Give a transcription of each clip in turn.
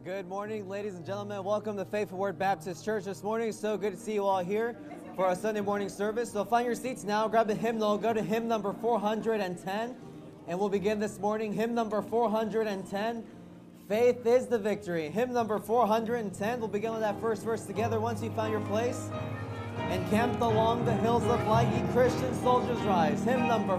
Good morning, ladies and gentlemen. Welcome to Faithful Word Baptist Church this morning. So good to see you all here for our Sunday morning service. So find your seats now, grab the hymnal, go to hymn number 410, and we'll begin this morning. Hymn number 410, Faith is the Victory. Hymn number 410, we'll begin with that first verse together. Once you found your place, encamped along the hills of light, ye Christian soldiers rise. Hymn number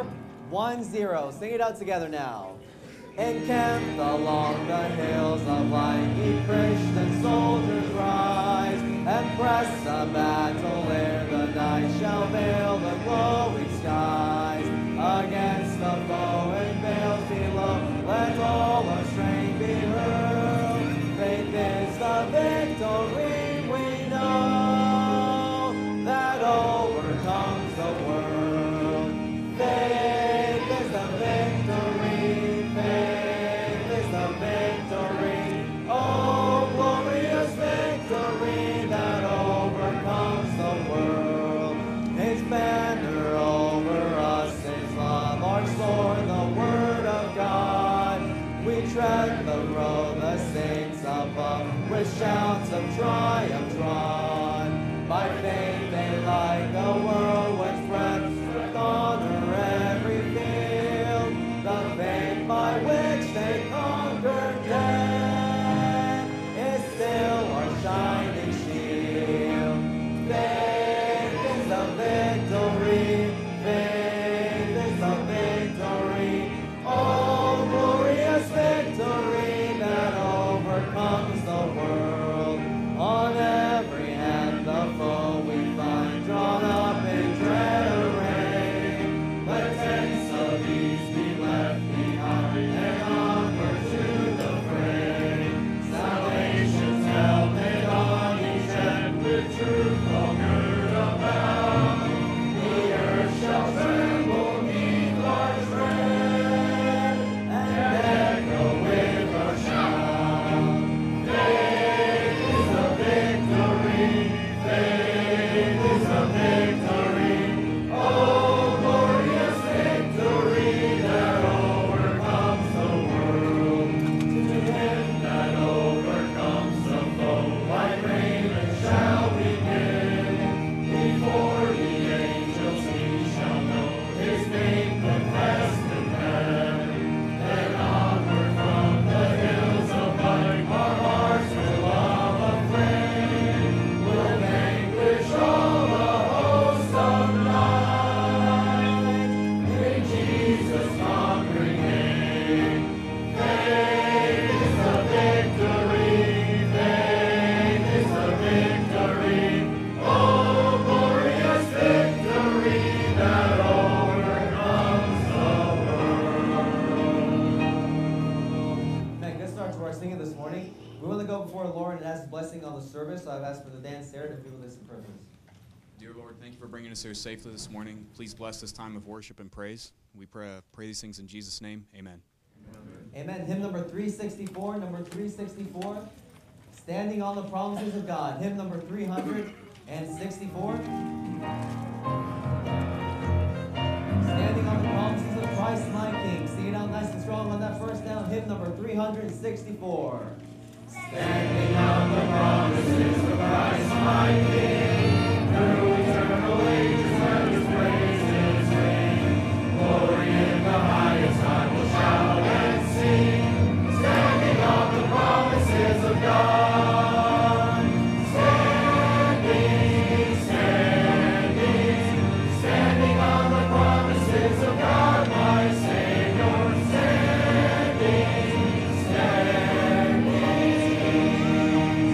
410. Sing it out together now. Encamped along the hills of light, ye Christian soldiers rise, and press the battle ere the night shall veil the glowing skies. Against the foe in veils below, let all our strength be hurled. Faith is the victory we know, that overcomes the world. Faith is the victory. Faith is the victory, oh glorious victory that overcomes the world. His banner over us is love, our sword, the word of God. We tread the road, the saints above, with shouts of triumph drawn. By faith they like a whirlwind spread with honor every field. The faith by which they conquered death is still our shining shield. Faith is the victory. Faith is the victory. Oh, glorious victory that overcomes the world. On every hand the foe we find drawn up in dread array. Let tents of these be left behind and onward to the fray. Salvation's helmet on each hand with truth all girt about. The earth shall tremble 'neath our tread and echo with our shout. Faith is the victory. Faith is the victory. Oh, glorious victory that overcomes the world. To him that overcomes the foe, like raiment shall we give. Before the angels he shall know his name confessed in heaven. Then onward from the hills of light our hearts will love aflame. We'll vanquish all the hosts of night in Jesus' conquering name. Faith is the victory. Faith is the victory. Oh, glorious victory that overcomes the world. Man, good start to our singing this morning. We want to go before the Lord and ask His blessing on the service, so I've asked for the dance Sarah to be with us in prayer. Dear Lord, thank you for bringing us here safely this morning. Please bless this time of worship and praise. We pray these things in Jesus' name. Amen. Amen. Hymn number 364, number 364. Standing on the promises of God. Hymn number 364. Standing on the promises of Christ my King. Sing it out nice and strong on that first down. Hymn number 364. Standing on the promises of Christ my King. Through eternal ages let His praises ring. Glory in the highest I will shout and sing. Standing on the promises of God. Standing, standing, standing on the promises of God, my Savior. Standing, standing.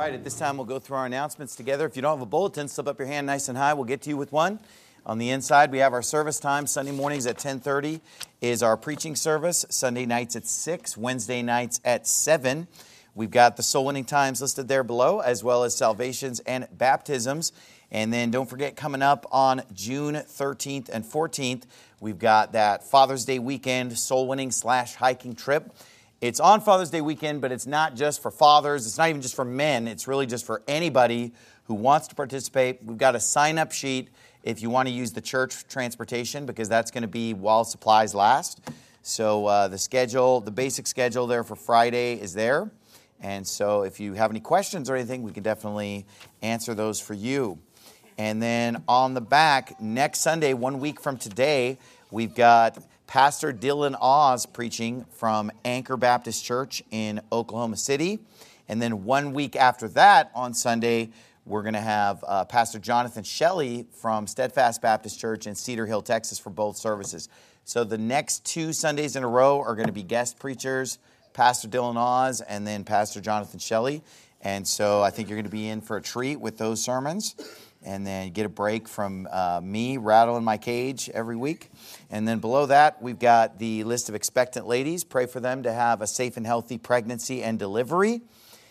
right, at this time we'll go through our announcements together. If you don't have a bulletin, slip up your hand nice and high. We'll get to you with one. On the inside, we have our service time. Sunday mornings at 10:30 is our preaching service. Sunday nights at 6, Wednesday nights at 7. We've got the soul winning times listed there below, as well as salvations and baptisms. And then don't forget, coming up on June 13th and 14th, we've got that Father's Day weekend soul winning / hiking trip. It's on Father's Day weekend, but it's not just for fathers. It's not even just for men. It's really just for anybody who wants to participate. We've got a sign-up sheet if you want to use the church transportation, because that's going to be while supplies last. So the basic schedule there for Friday is there. And so if you have any questions or anything, we can definitely answer those for you. And then on the back, next Sunday, 1 week from today, we've got Pastor Dylan Oz preaching from Anchor Baptist Church in Oklahoma City. And then 1 week after that, on Sunday, we're going to have Pastor Jonathan Shelley from Steadfast Baptist Church in Cedar Hill, Texas for both services. So the next 2 Sundays in a row are going to be guest preachers, Pastor Dylan Oz and then Pastor Jonathan Shelley. And so I think you're going to be in for a treat with those sermons. And then get a break from me rattling my cage every week. And then below that, we've got the list of expectant ladies. Pray for them to have a safe and healthy pregnancy and delivery.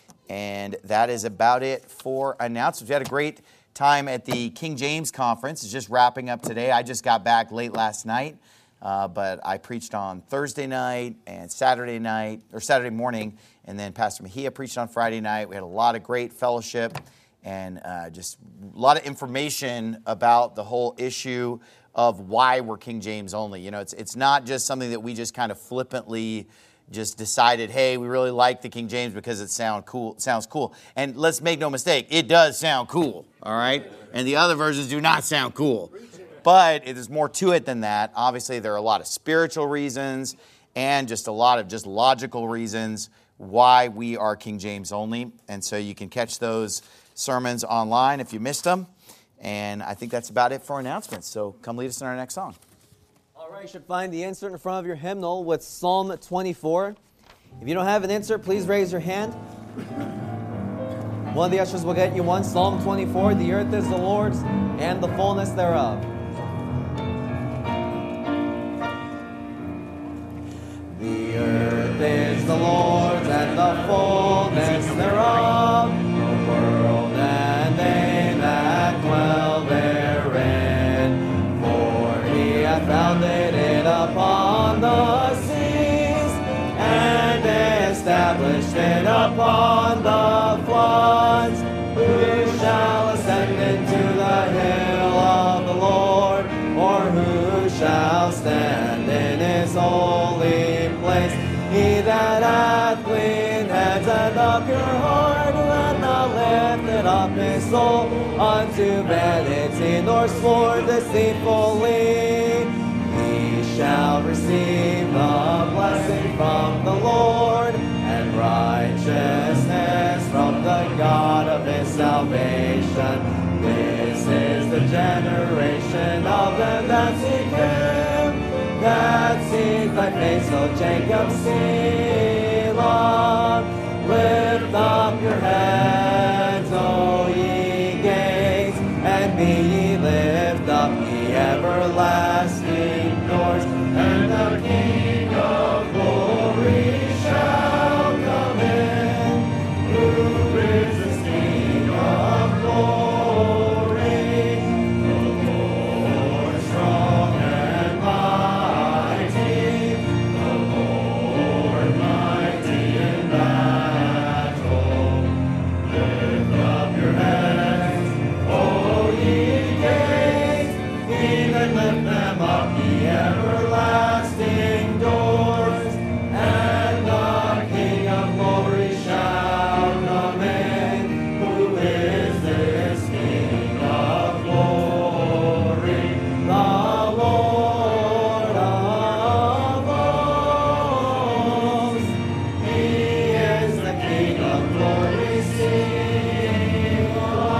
And that is about it for announcements. We had a great time at the King James Conference. It's just wrapping up today. I just got back late last night, but I preached on Thursday night and Saturday morning. And then Pastor Mejia preached on Friday night. We had a lot of great fellowship. And just a lot of information about the whole issue of why we're King James only. You know, it's not just something that we just kind of flippantly just decided, hey, we really like the King James because it sounds cool. And let's make no mistake, it does sound cool, all right? And the other versions do not sound cool. But there's more to it than that. Obviously, there are a lot of spiritual reasons and just a lot of just logical reasons why we are King James only. And so you can catch those sermons online if you missed them. And I think that's about it for announcements. So come lead us in our next song. All right, you should find the insert in front of your hymnal with Psalm 24. If you don't have an insert, please raise your hand. One of the ushers will get you one. Psalm 24, the earth is the Lord's and the fullness thereof. The earth is the Lord's and the fullness thereof, the world and they that dwell therein. For he hath founded it upon the seas, and established it upon the floods. Who shall ascend into the hill of the Lord, or who shall stand in his holy place? He that hath clean hands and a pure heart, who hath not lifted up his soul unto vanity, nor sworn deceitfully, he shall receive the blessing from the Lord, and righteousness from the God of his salvation. This is the generation of them that seek him, that seek thy face, O Jacob, Selah. Lift up your heads, O ye gates, and be ye lift up, ye everlasting doors, and the King of glory shall come in. Who is this King of glory? The Lord strong and mighty, the Lord mighty in battle. Lift up your heads, O ye gates, even lift them up, ye everlasting doors, and the King of glory shall come in. Who is this King of glory? The Lord of hosts. He is the King of glory. Sing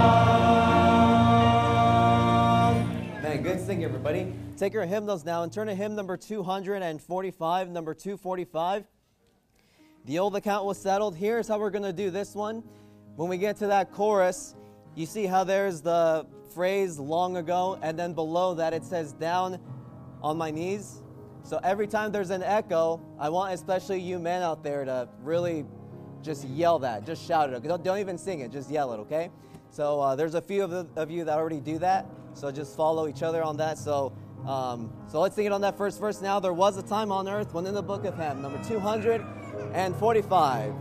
aloud. Man, good singing, everybody. Take your hymnals now and turn to hymn number 245, number 245. The old account was settled. Here's how we're going to do this one. when we get to that chorus, you see how there's the phrase long ago, and then below that it says down on my knees. So every time there's an echo, I want especially you men out there to really just yell that, just shout it. Don't even sing it, just yell it, okay? So there's a few of you that already do that, so just follow each other on that. So let's sing it on that first verse now. There was a time on earth when in the book of hymn, number 245.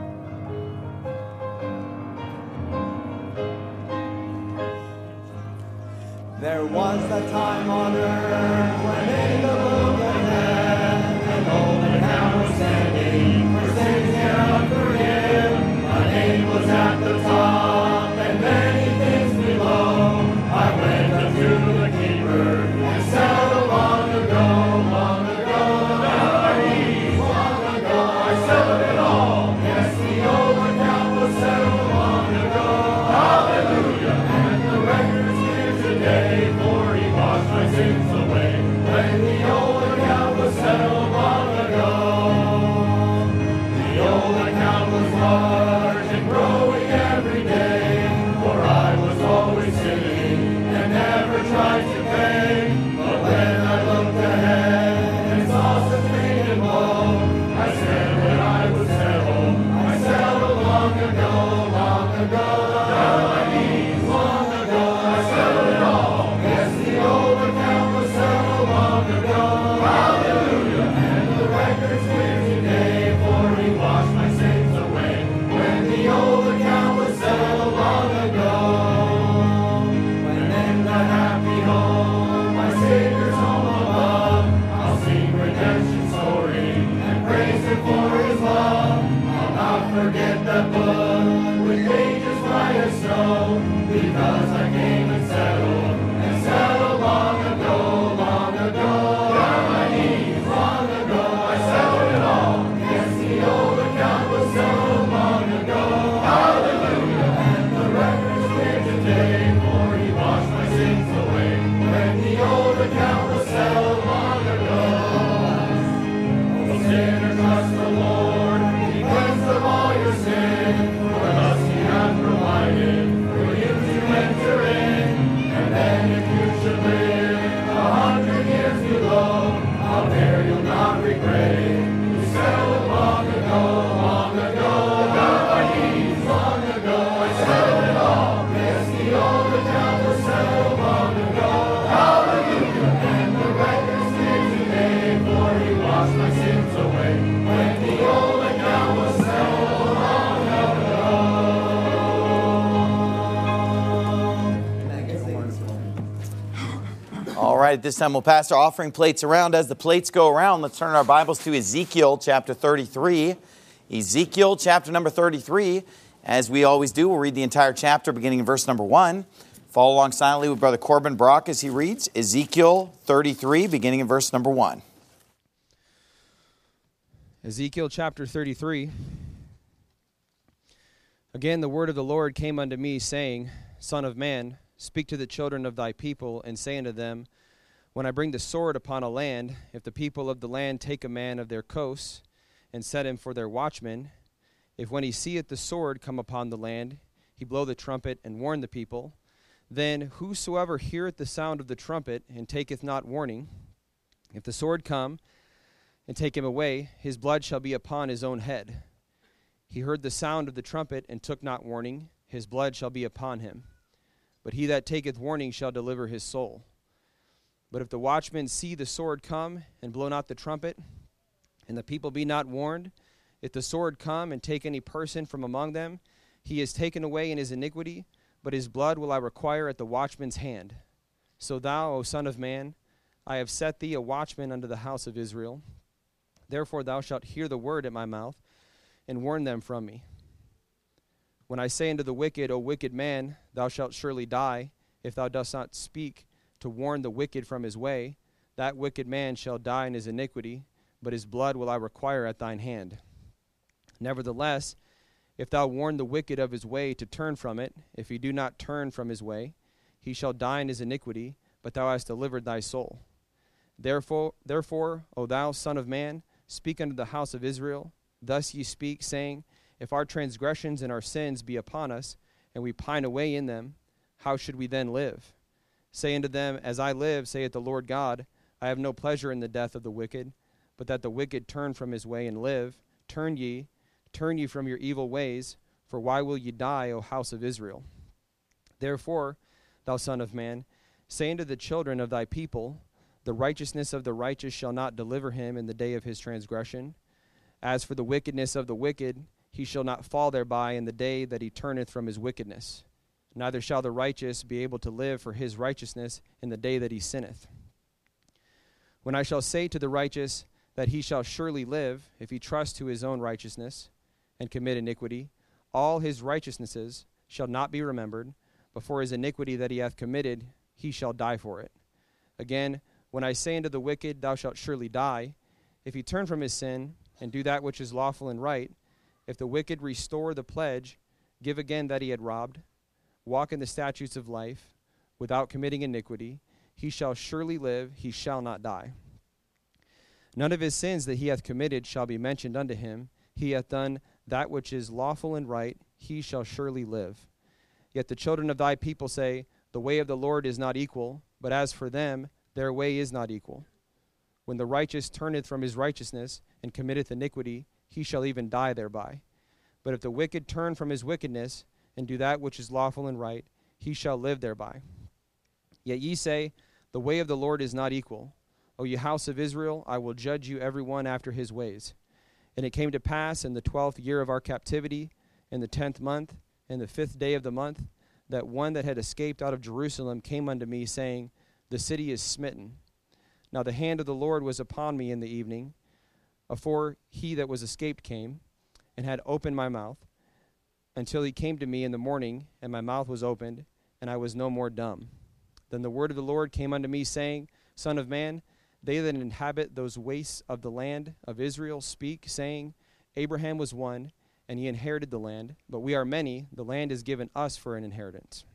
There was a time on earth when in the book of heaven an old account was standing for sins thereof forgiven. My name was at the top and many things below. I went unto the keeper and settled long ago. Down my knees, long ago, I settled it all. Yes, the old account was settled long ago. Hallelujah, and the record's clear today. My sins away when the old account was settled long ago. The old account was large and growing every day, for I was always sinning and never tried to pay. But when I looked ahead and saw such pain and woe, I said that I would settle. I settled long ago, long ago. Down my knees, long ago, I settled it all. Yes, the old account was settled long ago. Hallelujah, and the record's clear today, for he washed my sins away. When the old account was settled long ago. When in the happy home, my Savior's home above, I'll sing redemption story and praise him for his love. I'll not forget that book with pages white as snow, because I came and settled long ago, long ago. Down my knees, long ago, I settled it all. Yes, the old account was settled long ago. Hallelujah, and the record's clear today, for he washed my sins away. When the old account was settled long ago. O sinner, trust the Lord, he cleansed of all your sin. For us he hath provided for you to enter in. And then if you should live 100 years below, out there you'll not regret it. You settled long ago, long ago. Down my knees, long ago, I settled it all. Yes, the old account was settled long ago. Hallelujah, and the record's clear today, for he washed my sins away. When the old account was settled long ago. All right, at this time we'll pass our offering plates around. As the plates go around, let's turn our Bibles to Ezekiel chapter 33. Ezekiel chapter number 33. As we always do, we'll read the entire chapter beginning in verse number 1. Follow along silently with Brother Corbin Brock as he reads Ezekiel 33, beginning in verse number 1. Ezekiel chapter 33. Again the word of the Lord came unto me, saying, Son of man, speak to the children of thy people, and say unto them, When I bring the sword upon a land, if the people of the land take a man of their coasts, and set him for their watchman, if when he seeth the sword come upon the land, he blow the trumpet and warn the people, then whosoever heareth the sound of the trumpet, and taketh not warning, if the sword come and take him away, his blood shall be upon his own head. He heard the sound of the trumpet, and took not warning, his blood shall be upon him. But he that taketh warning shall deliver his soul. But if the watchmen see the sword come, and blow not the trumpet, and the people be not warned, if the sword come and take any person from among them, he is taken away in his iniquity, but his blood will I require at the watchman's hand. So thou, O son of man, I have set thee a watchman unto the house of Israel. Therefore thou shalt hear the word at my mouth, and warn them from me. When I say unto the wicked, O wicked man, thou shalt surely die, if thou dost not speak to warn the wicked from his way, that wicked man shall die in his iniquity, but his blood will I require at thine hand. Nevertheless, if thou warn the wicked of his way to turn from it, if he do not turn from his way, he shall die in his iniquity, but thou hast delivered thy soul. Therefore, O thou son of man, speak unto the house of Israel, thus ye speak, saying, If our transgressions and our sins be upon us, and we pine away in them, how should we then live? Say unto them, As I live, saith the Lord God, I have no pleasure in the death of the wicked, but that the wicked turn from his way and live. Turn ye from your evil ways, for why will ye die, O house of Israel? Therefore, thou son of man, say unto the children of thy people, the righteousness of the righteous shall not deliver him in the day of his transgression. As for the wickedness of the wicked, he shall not fall thereby in the day that he turneth from his wickedness. Neither shall the righteous be able to live for his righteousness in the day that he sinneth. When I shall say to the righteous that he shall surely live, if he trust to his own righteousness and commit iniquity, all his righteousnesses shall not be remembered, but for his iniquity that he hath committed, he shall die for it. Again, when I say unto the wicked, Thou shalt surely die, if he turn from his sin and do that which is lawful and right, if the wicked restore the pledge, give again that he had robbed, walk in the statutes of life, without committing iniquity, he shall surely live, he shall not die. None of his sins that he hath committed shall be mentioned unto him. He hath done that which is lawful and right, he shall surely live. Yet the children of thy people say, The way of the Lord is not equal, but as for them, their way is not equal. When the righteous turneth from his righteousness and committeth iniquity, he shall even die thereby. But if the wicked turn from his wickedness and do that which is lawful and right, he shall live thereby. Yet ye say, The way of the Lord is not equal. O ye house of Israel, I will judge you every one after his ways. And it came to pass in the 12th year of our captivity, in the 10th month, in the 5th day of the month, that one that had escaped out of Jerusalem came unto me, saying, The city is smitten. Now the hand of the Lord was upon me in the evening, afore he that was escaped came, and had opened my mouth, until he came to me in the morning, and my mouth was opened, and I was no more dumb. Then the word of the Lord came unto me, saying, Son of man, they that inhabit those wastes of the land of Israel speak, saying, Abraham was one, and he inherited the land, but we are many, the land is given us for an inheritance.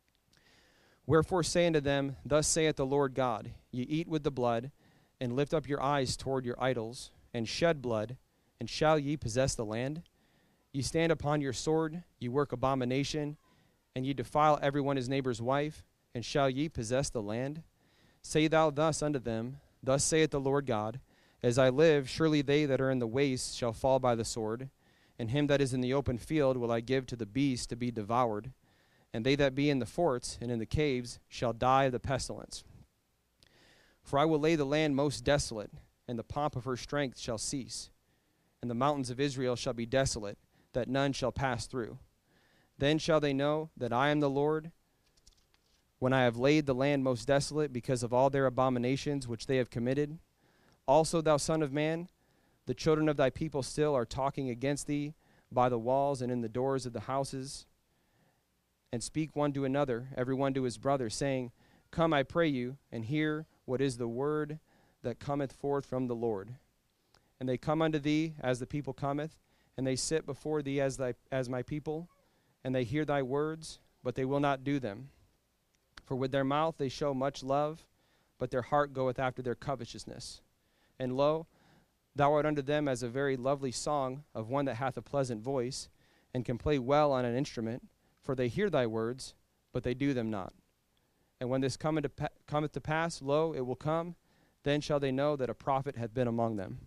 Wherefore say unto them, Thus saith the Lord God, Ye eat with the blood, and lift up your eyes toward your idols, and shed blood, and shall ye possess the land? Ye stand upon your sword, ye work abomination, and ye defile every one his neighbor's wife, and shall ye possess the land? Say thou thus unto them, Thus saith the Lord God, As I live, surely they that are in the waste shall fall by the sword, and him that is in the open field will I give to the beast to be devoured, and they that be in the forts and in the caves shall die of the pestilence. For I will lay the land most desolate, and the pomp of her strength shall cease, and the mountains of Israel shall be desolate, that none shall pass through. Then shall they know that I am the Lord, when I have laid the land most desolate because of all their abominations which they have committed. Also, thou son of man, the children of thy people still are talking against thee by the walls and in the doors of the houses, and speak one to another, every one to his brother, saying, Come, I pray you, and hear what is the word that cometh forth from the Lord. And they come unto thee as the people cometh, and they sit before thee as my people, and they hear thy words, but they will not do them. For with their mouth they show much love, but their heart goeth after their covetousness. And lo, thou art unto them as a very lovely song of one that hath a pleasant voice, and can play well on an instrument, for they hear thy words, but they do them not. And when this cometh to pass, lo, it will come, then shall they know that a prophet hath been among them.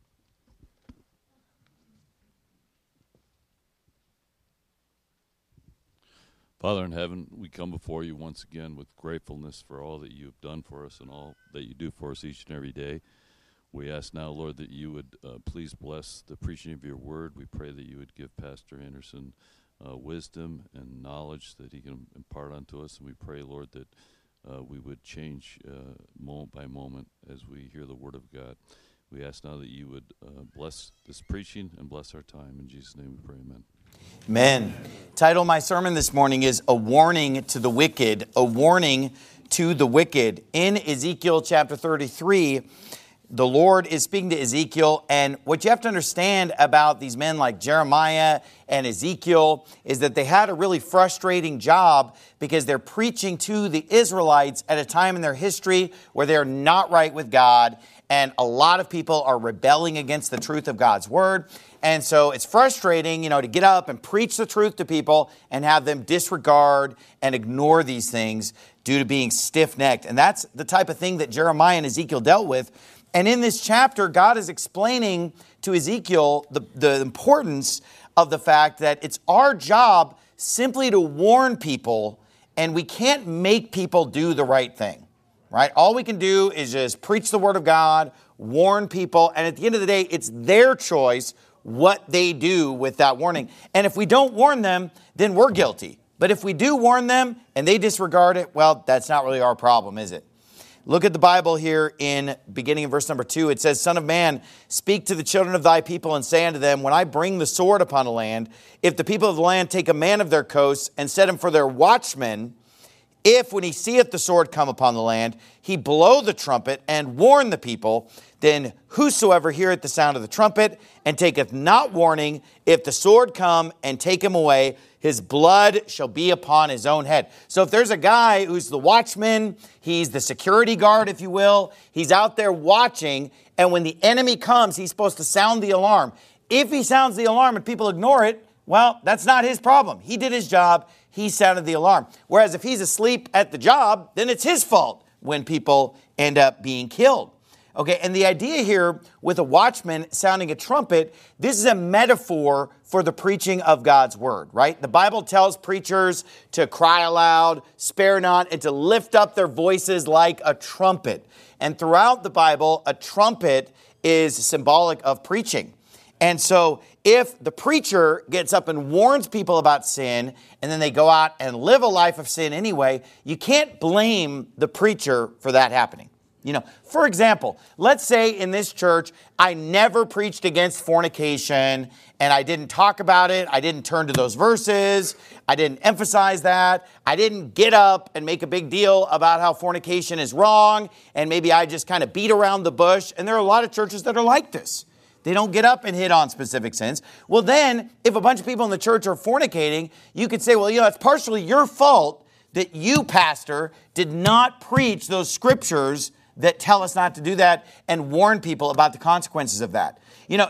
Father in heaven, we come before you once again with gratefulness for all that you have done for us and all that you do for us each and every day. We ask now, Lord, that you would please bless the preaching of your word. We pray that you would give Pastor Anderson wisdom and knowledge that he can impart unto us. And we pray, Lord, that we would change moment by moment as we hear the word of God. We ask now that you would bless this preaching and bless our time. In Jesus' name we pray, amen. Amen. Title of my sermon this morning is A Warning to the Wicked. A Warning to the Wicked. In Ezekiel chapter 33, the Lord is speaking to Ezekiel, and what you have to understand about these men like Jeremiah and Ezekiel is that they had a really frustrating job because they're preaching to the Israelites at a time in their history where they're not right with God, and a lot of people are rebelling against the truth of God's word. And so it's frustrating, to get up and preach the truth to people and have them disregard and ignore these things due to being stiff-necked. And that's the type of thing that Jeremiah and Ezekiel dealt with. And in this chapter, God is explaining to Ezekiel the importance of the fact that it's our job simply to warn people, and we can't make people do the right thing, right? All we can do is just preach the word of God, warn people, and at the end of the day, it's their choice what they do with that warning. And if we don't warn them, then we're guilty. But if we do warn them and they disregard it, well, that's not really our problem, is it? Look at the Bible here in beginning in verse number 2. It says, Son of man, speak to the children of thy people and say unto them, when I bring the sword upon a land, if the people of the land take a man of their coasts and set him for their watchman, if when he seeth the sword come upon the land, he blow the trumpet and warn the people, then whosoever heareth the sound of the trumpet and taketh not warning, if the sword come and take him away, his blood shall be upon his own head. So if there's a guy who's the watchman, he's the security guard, if you will, he's out there watching, and when the enemy comes, he's supposed to sound the alarm. If he sounds the alarm and people ignore it, well, that's not his problem. He did his job. He sounded the alarm. Whereas if he's asleep at the job, then it's his fault when people end up being killed. Okay, and the idea here with a watchman sounding a trumpet, this is a metaphor for the preaching of God's word, right? The Bible tells preachers to cry aloud, spare not, and to lift up their voices like a trumpet. And throughout the Bible, a trumpet is symbolic of preaching. And so if the preacher gets up and warns people about sin, and then they go out and live a life of sin anyway, you can't blame the preacher for that happening. For example, let's say in this church, I never preached against fornication, and I didn't talk about it. I didn't turn to those verses. I didn't emphasize that. I didn't get up and make a big deal about how fornication is wrong, and maybe I just kind of beat around the bush. And there are a lot of churches that are like this. They don't get up and hit on specific sins. Well, then, if a bunch of people in the church are fornicating, you could say, well, it's partially your fault that you, pastor, did not preach those scriptures that tell us not to do that and warn people about the consequences of that.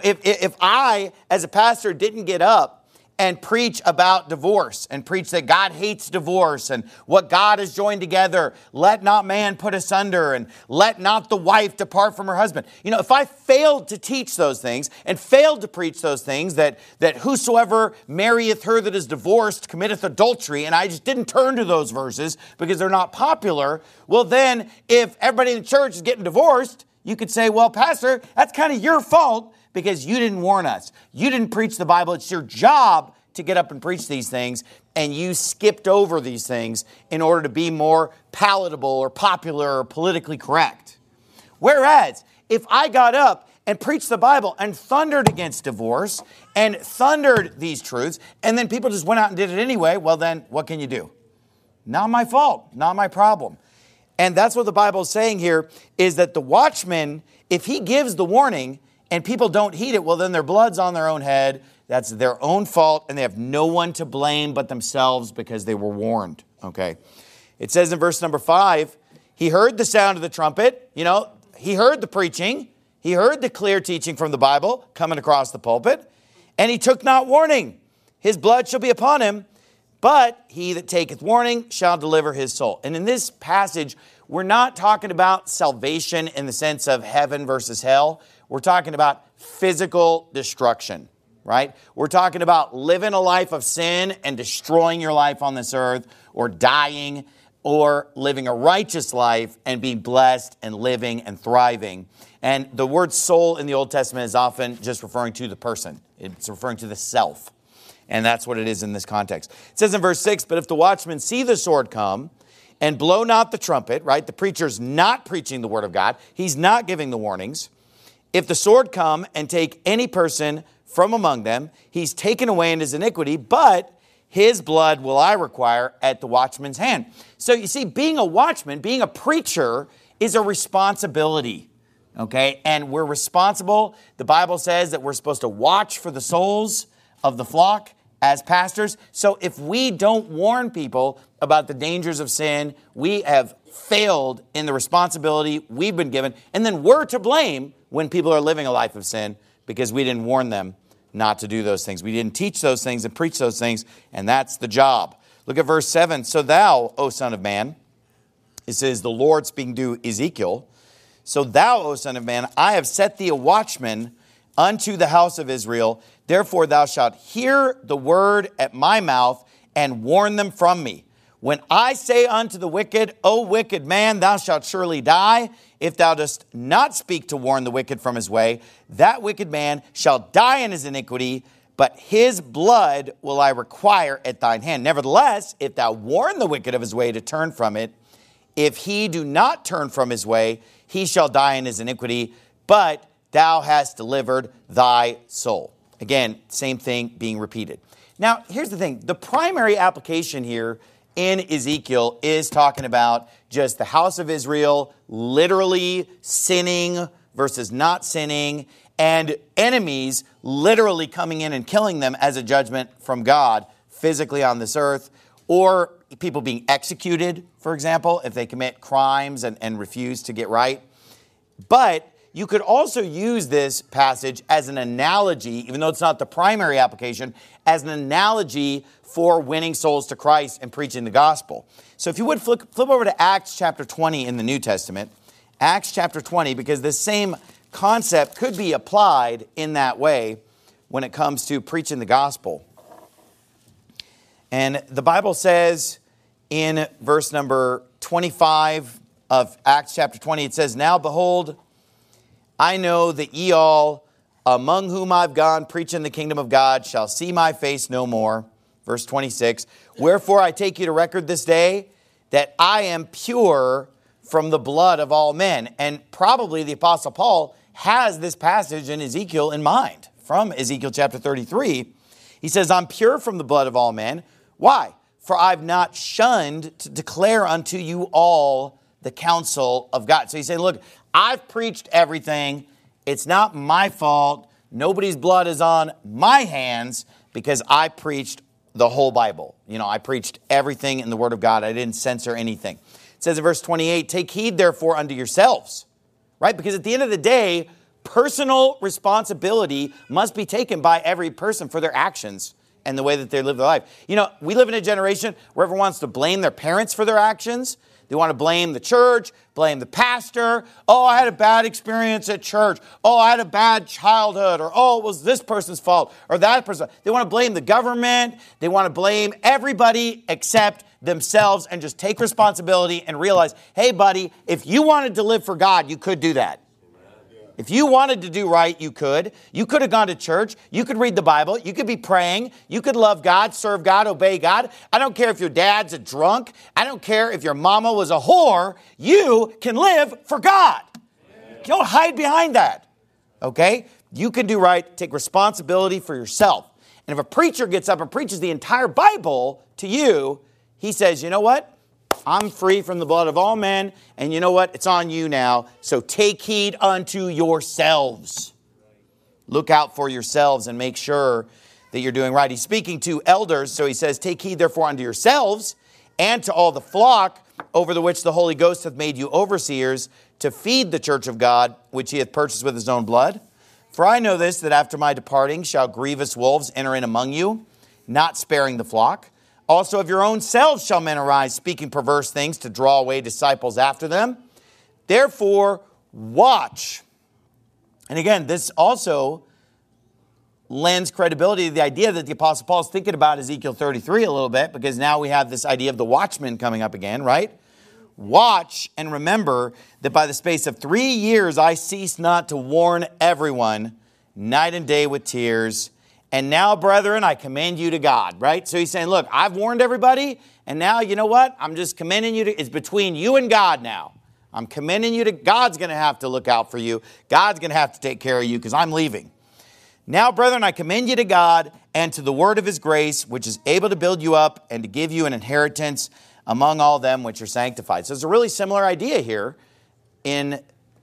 If I, as a pastor, didn't get up and preach about divorce and preach that God hates divorce and what God has joined together, let not man put asunder, and let not the wife depart from her husband. If I failed to teach those things and failed to preach those things, that whosoever marrieth her that is divorced committeth adultery, and I just didn't turn to those verses because they're not popular, well then, if everybody in the church is getting divorced, you could say, well, pastor, that's kind of your fault because you didn't warn us. You didn't preach the Bible. It's your job to get up and preach these things, and you skipped over these things in order to be more palatable or popular or politically correct. Whereas, if I got up and preached the Bible and thundered against divorce and thundered these truths, and then people just went out and did it anyway, well then, what can you do? Not my fault, not my problem. And that's what the Bible is saying here, is that the watchman, if he gives the warning and people don't heed it, well then their blood's on their own head. That's their own fault, and they have no one to blame but themselves because they were warned. Okay. It says in verse number 5, he heard the sound of the trumpet. He heard the preaching. He heard the clear teaching from the Bible coming across the pulpit, and he took not warning. His blood shall be upon him, but he that taketh warning shall deliver his soul. And in this passage, we're not talking about salvation in the sense of heaven versus hell. We're talking about physical destruction, right? We're talking about living a life of sin and destroying your life on this earth, or dying, or living a righteous life and being blessed and living and thriving. And the word soul in the Old Testament is often just referring to the person. It's referring to the self. And that's what it is in this context. It says in verse 6, but if the watchman see the sword come and blow not the trumpet, right? The preacher's not preaching the word of God. He's not giving the warnings. If the sword come and take any person from among them, he's taken away in his iniquity, but his blood will I require at the watchman's hand. So you see, being a watchman, being a preacher is a responsibility. Okay, and we're responsible. The Bible says that we're supposed to watch for the souls of the flock as pastors. So if we don't warn people about the dangers of sin, we have failed in the responsibility we've been given. And then we're to blame when people are living a life of sin because we didn't warn them not to do those things. We didn't teach those things and preach those things, and that's the job. Look at verse 7. So thou, O son of man, it says the Lord speaking to Ezekiel, so thou, O son of man, I have set thee a watchman unto the house of Israel. Therefore thou shalt hear the word at my mouth and warn them from me. When I say unto the wicked, O wicked man, thou shalt surely die, if thou dost not speak to warn the wicked from his way, that wicked man shall die in his iniquity, but his blood will I require at thine hand. Nevertheless, if thou warn the wicked of his way to turn from it, if he do not turn from his way, he shall die in his iniquity, but thou hast delivered thy soul. Again, same thing being repeated. Now, here's the thing. The primary application here in Ezekiel is talking about just the house of Israel literally sinning versus not sinning, and enemies literally coming in and killing them as a judgment from God physically on this earth, or people being executed, for example, if they commit crimes and refuse to get right. But you could also use this passage as an analogy, even though it's not the primary application, as an analogy for winning souls to Christ and preaching the gospel. So if you would flip over to Acts chapter 20 in the New Testament, Acts chapter 20, because this same concept could be applied in that way when it comes to preaching the gospel. And the Bible says in verse number 25 of Acts chapter 20, it says, Now behold, I know that ye all, among whom I've gone preaching the kingdom of God, shall see my face no more. Verse 26, Wherefore I take you to record this day, that I am pure from the blood of all men. And probably the Apostle Paul has this passage in Ezekiel in mind, from Ezekiel chapter 33. He says, I'm pure from the blood of all men. Why? For I've not shunned to declare unto you all the counsel of God. So he's saying, look, I've preached everything. It's not my fault. Nobody's blood is on my hands because I preached the whole Bible. You know, I preached everything in the Word of God. I didn't censor anything. It says in verse 28, Take heed therefore unto yourselves. Right? Because at the end of the day, personal responsibility must be taken by every person for their actions and the way that they live their life. You know, we live in a generation where everyone wants to blame their parents for their actions. They want to blame the church, blame the pastor. Oh, I had a bad experience at church. Oh, I had a bad childhood. Or, oh, it was this person's fault or that person. They want to blame the government. They want to blame everybody except themselves and just take responsibility and realize, hey, buddy, if you wanted to live for God, you could do that. If you wanted to do right, you could. You could have gone to church. You could read the Bible. You could be praying. You could love God, serve God, obey God. I don't care if your dad's a drunk. I don't care if your mama was a whore. You can live for God. Don't hide behind that. Okay? You can do right. Take responsibility for yourself. And if a preacher gets up and preaches the entire Bible to you, he says, you know what? I'm free from the blood of all men, and you know what? It's on you now. So take heed unto yourselves. Look out for yourselves and make sure that you're doing right. He's speaking to elders, so he says, Take heed therefore unto yourselves and to all the flock over the which the Holy Ghost hath made you overseers to feed the church of God, which he hath purchased with his own blood. For I know this, that after my departing shall grievous wolves enter in among you, not sparing the flock. Also of your own selves shall men arise, speaking perverse things to draw away disciples after them. Therefore, watch. And again, this also lends credibility to the idea that the Apostle Paul is thinking about Ezekiel 33 a little bit, because now we have this idea of the watchman coming up again, right? Watch and remember that by the space of 3 years I cease not to warn everyone, night and day with tears. And now, brethren, I commend you to God, right? So he's saying, look, I've warned everybody, and now, you know what? I'm just commending you to, it's between you and God now. I'm commending you to, God's going to have to look out for you. God's going to have to take care of you because I'm leaving. Now, brethren, I commend you to God and to the word of his grace, which is able to build you up and to give you an inheritance among all them which are sanctified. So it's a really similar idea here in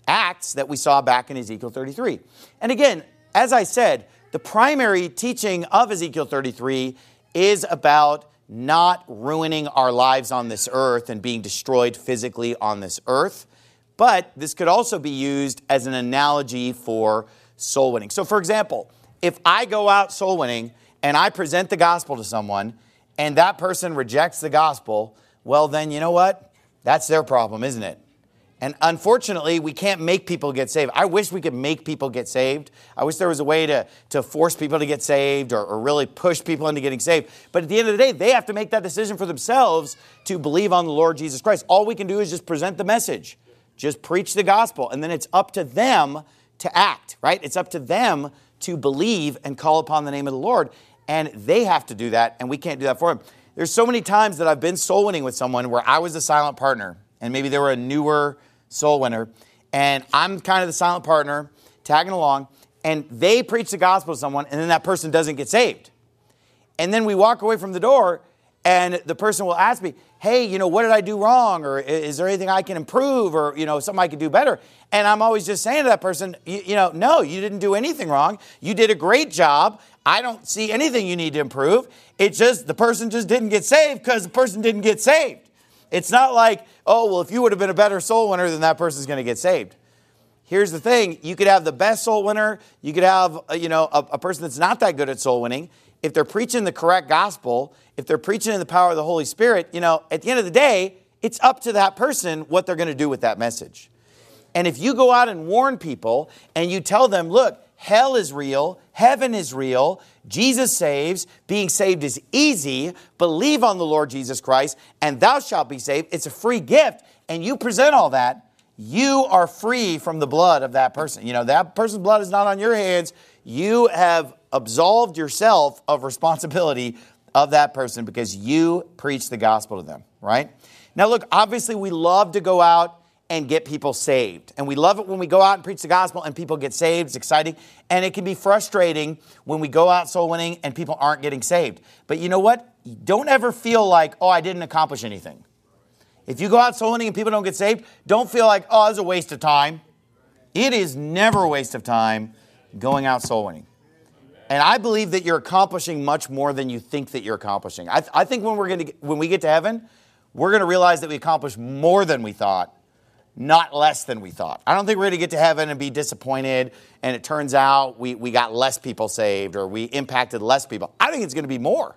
acts that we saw back in Ezekiel 33. And again, as I said, the primary teaching of Ezekiel 33 is about not ruining our lives on this earth and being destroyed physically on this earth. But this could also be used as an analogy for soul winning. So for example, if I go out soul winning and I present the gospel to someone and that person rejects the gospel, well then, you know what? That's their problem, isn't it? And unfortunately, we can't make people get saved. I wish we could make people get saved. I wish there was a way to force people to get saved or really push people into getting saved. But at the end of the day, they have to make that decision for themselves to believe on the Lord Jesus Christ. All we can do is just present the message. Just preach the gospel. And then it's up to them to act, right? It's up to them to believe and call upon the name of the Lord. And they have to do that, and we can't do that for them. There's so many times that I've been soul winning with someone where I was the silent partner, and maybe they were a newer soul winner, and I'm kind of the silent partner, tagging along, and they preach the gospel to someone, and then that person doesn't get saved. And then we walk away from the door, and the person will ask me, hey, what did I do wrong? Or is there anything I can improve? Or, something I could do better? And I'm always just saying to that person, no, you didn't do anything wrong. You did a great job. I don't see anything you need to improve. It's just the person just didn't get saved because the person didn't get saved. It's not like, oh, well, if you would have been a better soul winner, then that person's going to get saved. Here's the thing. You could have the best soul winner. You could have, a person that's not that good at soul winning. If they're preaching the correct gospel, if they're preaching in the power of the Holy Spirit, at the end of the day, it's up to that person what they're going to do with that message. And if you go out and warn people and you tell them, look, hell is real, heaven is real, Jesus saves, being saved is easy, believe on the Lord Jesus Christ, and thou shalt be saved. It's a free gift, and you present all that, you are free from the blood of that person. That person's blood is not on your hands. You have absolved yourself of responsibility of that person because you preach the gospel to them, right? Now look, obviously we love to go out and get people saved. And we love it when we go out and preach the gospel and people get saved. It's exciting. And it can be frustrating when we go out soul winning and people aren't getting saved. But you know what? Don't ever feel like, oh, I didn't accomplish anything. If you go out soul winning and people don't get saved, don't feel like, oh, it was a waste of time. It is never a waste of time going out soul winning. And I believe that you're accomplishing much more than you think that you're accomplishing. I think when we get to heaven, we're going to realize that we accomplished more than we thought, not less than we thought. I don't think we're going to get to heaven and be disappointed and it turns out we got less people saved or we impacted less people. I think it's going to be more.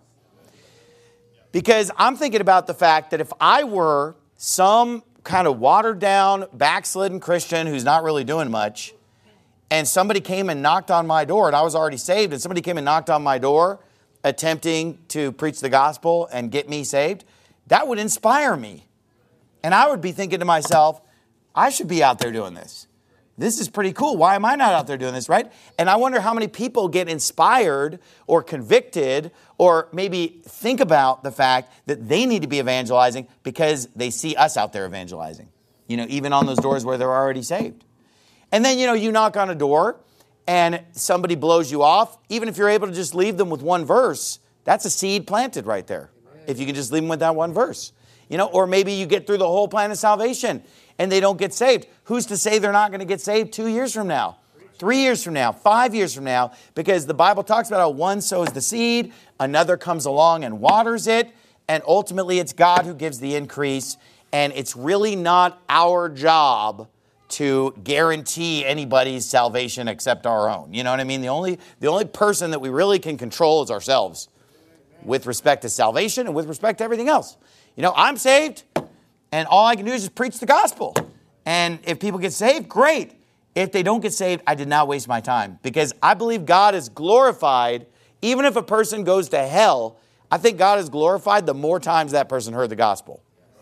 Because I'm thinking about the fact that if I were some kind of watered down, backslidden Christian who's not really doing much, and somebody came and knocked on my door, and I was already saved, and somebody came and knocked on my door attempting to preach the gospel and get me saved, that would inspire me. And I would be thinking to myself, I should be out there doing this. This is pretty cool. Why am I not out there doing this, right? And I wonder how many people get inspired or convicted or maybe think about the fact that they need to be evangelizing because they see us out there evangelizing, even on those doors where they're already saved. And then, you knock on a door and somebody blows you off. Even if you're able to just leave them with one verse, that's a seed planted right there. If you can just leave them with that one verse. Or maybe you get through the whole plan of salvation and they don't get saved. Who's to say they're not going to get saved 2 years from now, 3 years from now, 5 years from now? Because the Bible talks about how one sows the seed, another comes along and waters it, and ultimately it's God who gives the increase. And it's really not our job to guarantee anybody's salvation except our own. You know what I mean? The only person that we really can control is ourselves with respect to salvation and with respect to everything else. I'm saved, and all I can do is just preach the gospel. And if people get saved, great. If they don't get saved, I did not waste my time because I believe God is glorified. Even if a person goes to hell, I think God is glorified the more times that person heard the gospel.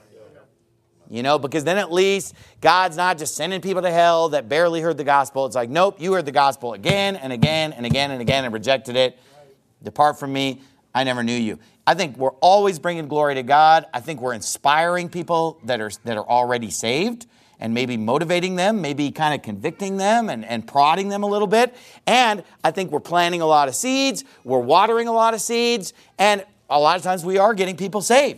Because then at least God's not just sending people to hell that barely heard the gospel. It's like, nope, you heard the gospel again and again and again and again and rejected it. Depart from me, I never knew you. I think we're always bringing glory to God. I think we're inspiring people that are already saved and maybe motivating them, maybe kind of convicting them and prodding them a little bit. And I think we're planting a lot of seeds. We're watering a lot of seeds. And a lot of times we are getting people saved.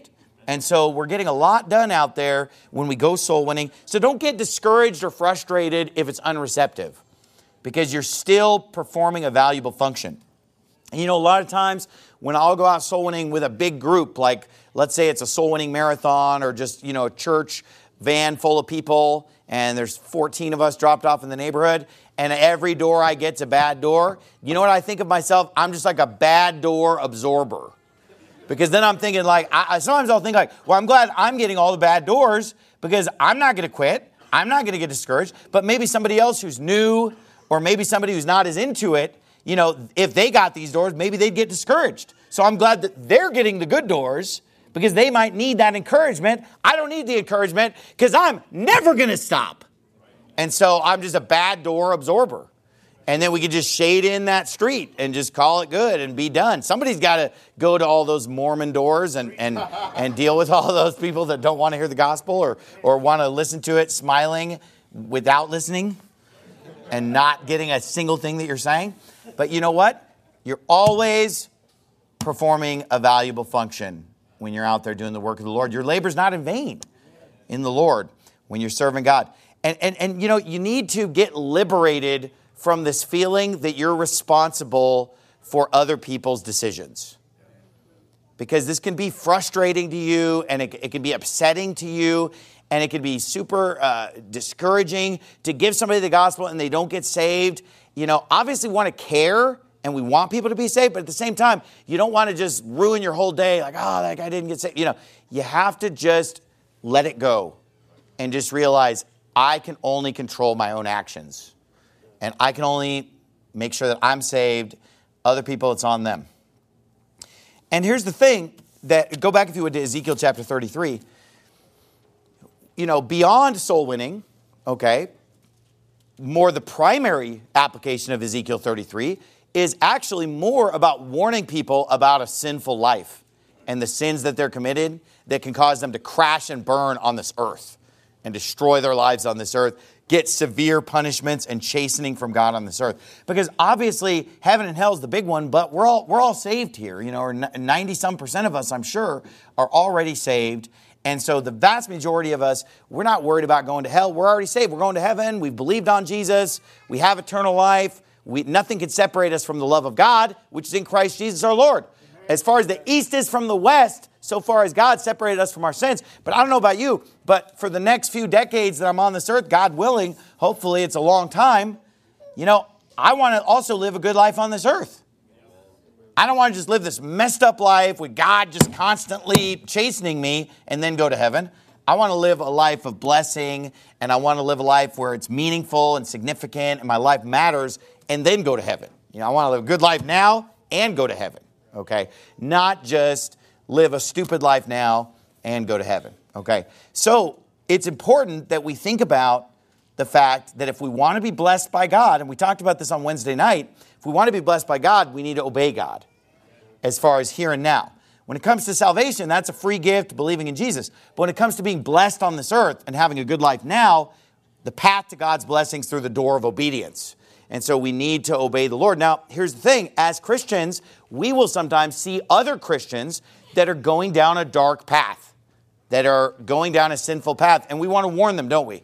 And so we're getting a lot done out there when we go soul winning. So don't get discouraged or frustrated if it's unreceptive, because you're still performing a valuable function. And a lot of times when I'll go out soul winning with a big group, like let's say it's a soul winning marathon or just, a church van full of people, and there's 14 of us dropped off in the neighborhood, and every door I get's a bad door. You know what I think of myself? I'm just like a bad door absorber. Because then I'm thinking sometimes I'll think well, I'm glad I'm getting all the bad doors because I'm not going to quit. I'm not going to get discouraged. But maybe somebody else who's new or maybe somebody who's not as into it, if they got these doors, maybe they'd get discouraged. So I'm glad that they're getting the good doors because they might need that encouragement. I don't need the encouragement because I'm never going to stop. And so I'm just a bad door absorber. And then we could just shade in that street and just call it good and be done. Somebody's got to go to all those Mormon doors and deal with all those people that don't want to hear the gospel or want to listen to it smiling without listening and not getting a single thing that you're saying. But you know what? You're always performing a valuable function when you're out there doing the work of the Lord. Your labor's not in vain in the Lord when you're serving God. And you need to get liberated from this feeling that you're responsible for other people's decisions. Because this can be frustrating to you, and it can be upsetting to you, and it can be super discouraging to give somebody the gospel and they don't get saved. Obviously we want to care and we want people to be saved, but at the same time, you don't want to just ruin your whole day like, oh, that guy didn't get saved. You have to just let it go and just realize I can only control my own actions. And I can only make sure that I'm saved. Other people, it's on them. And here's the thing, that go back if you would to Ezekiel chapter 33. Beyond soul winning, okay, more the primary application of Ezekiel 33 is actually more about warning people about a sinful life and the sins that they're committed that can cause them to crash and burn on this earth and destroy their lives on this earth, get severe punishments and chastening from God on this earth. Because obviously heaven and hell is the big one, but we're all saved here, or 90% of us, I'm sure, are already saved. And so the vast majority of us, we're not worried about going to hell. We're already saved. We're going to heaven. We've believed on Jesus. We have eternal life. Nothing can separate us from the love of God, which is in Christ Jesus our Lord. As far as the east is from the west, so far as God separated us from our sins. But I don't know about you, but for the next few decades that I'm on this earth, God willing, hopefully it's a long time, I want to also live a good life on this earth. I don't want to just live this messed up life with God just constantly chastening me and then go to heaven. I want to live a life of blessing, and I want to live a life where it's meaningful and significant and my life matters, and then go to heaven. I want to live a good life now and go to heaven. Okay, not just live a stupid life now and go to heaven. Okay, so it's important that we think about the fact that if we want to be blessed by God, and we talked about this on Wednesday night, if we want to be blessed by God, we need to obey God as far as here and now. When it comes to salvation, that's a free gift, believing in Jesus. But when it comes to being blessed on this earth and having a good life now, the path to God's blessings through the door of obedience. And so we need to obey the Lord. Now, here's the thing. As Christians, we will sometimes see other Christians that are going down a dark path, that are going down a sinful path. And we want to warn them, don't we?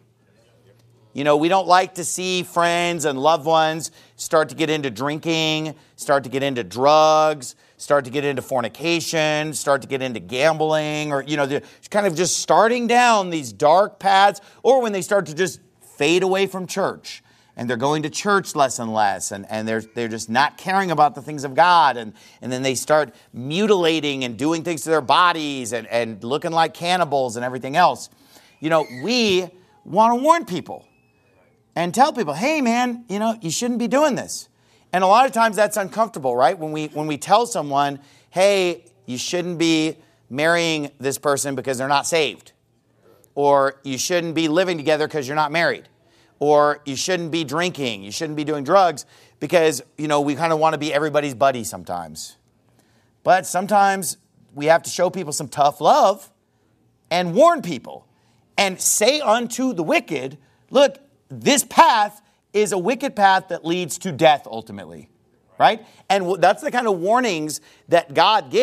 We don't like to see friends and loved ones start to get into drinking, start to get into drugs, start to get into fornication, start to get into gambling, or, they're kind of just starting down these dark paths, or when they start to just fade away from church. And they're going to church less and less, and they're just not caring about the things of God, and then they start mutilating and doing things to their bodies and looking like cannibals and everything else. We want to warn people and tell people, hey man, you shouldn't be doing this. And a lot of times that's uncomfortable, right? When we tell someone, hey, you shouldn't be marrying this person because they're not saved, or you shouldn't be living together because you're not married. Or you shouldn't be drinking, you shouldn't be doing drugs, because, we kind of want to be everybody's buddy sometimes. But sometimes we have to show people some tough love and warn people and say unto the wicked, look, this path is a wicked path that leads to death ultimately, right? And that's the kind of warnings that God gives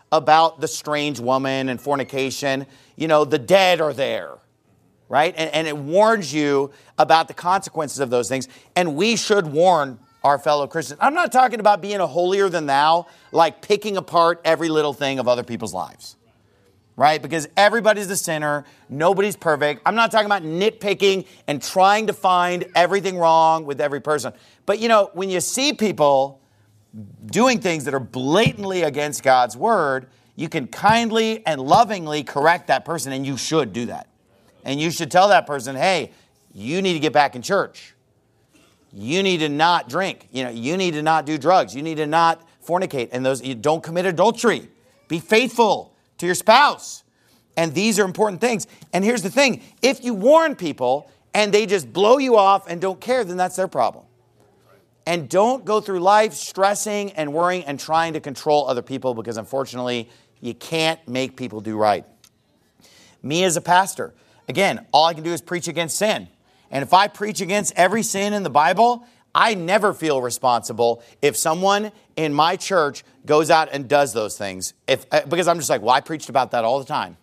about the strange woman and fornication. You know, the dead are there, right? And it warns you about the consequences of those things. And we should warn our fellow Christians. I'm not talking about being a holier than thou, like picking apart every little thing of other people's lives, right? Because everybody's a sinner. Nobody's perfect. I'm not talking about nitpicking and trying to find everything wrong with every person. But, you know, when you see people doing things that are blatantly against God's word, you can kindly and lovingly correct that person, and you should do that. And you should tell that person, hey, you need to get back in church. You need to not drink. You know, you need to not do drugs. You need to not fornicate. And you don't commit adultery. Be faithful to your spouse. And these are important things. And here's the thing. If you warn people and they just blow you off and don't care, then that's their problem. And don't go through life stressing and worrying and trying to control other people, because unfortunately, you can't make people do right. Me as a pastor, again, all I can do is preach against sin. And if I preach against every sin in the Bible, I never feel responsible if someone in my church goes out and does those things. Because I'm just like, well, I preached about that all the time.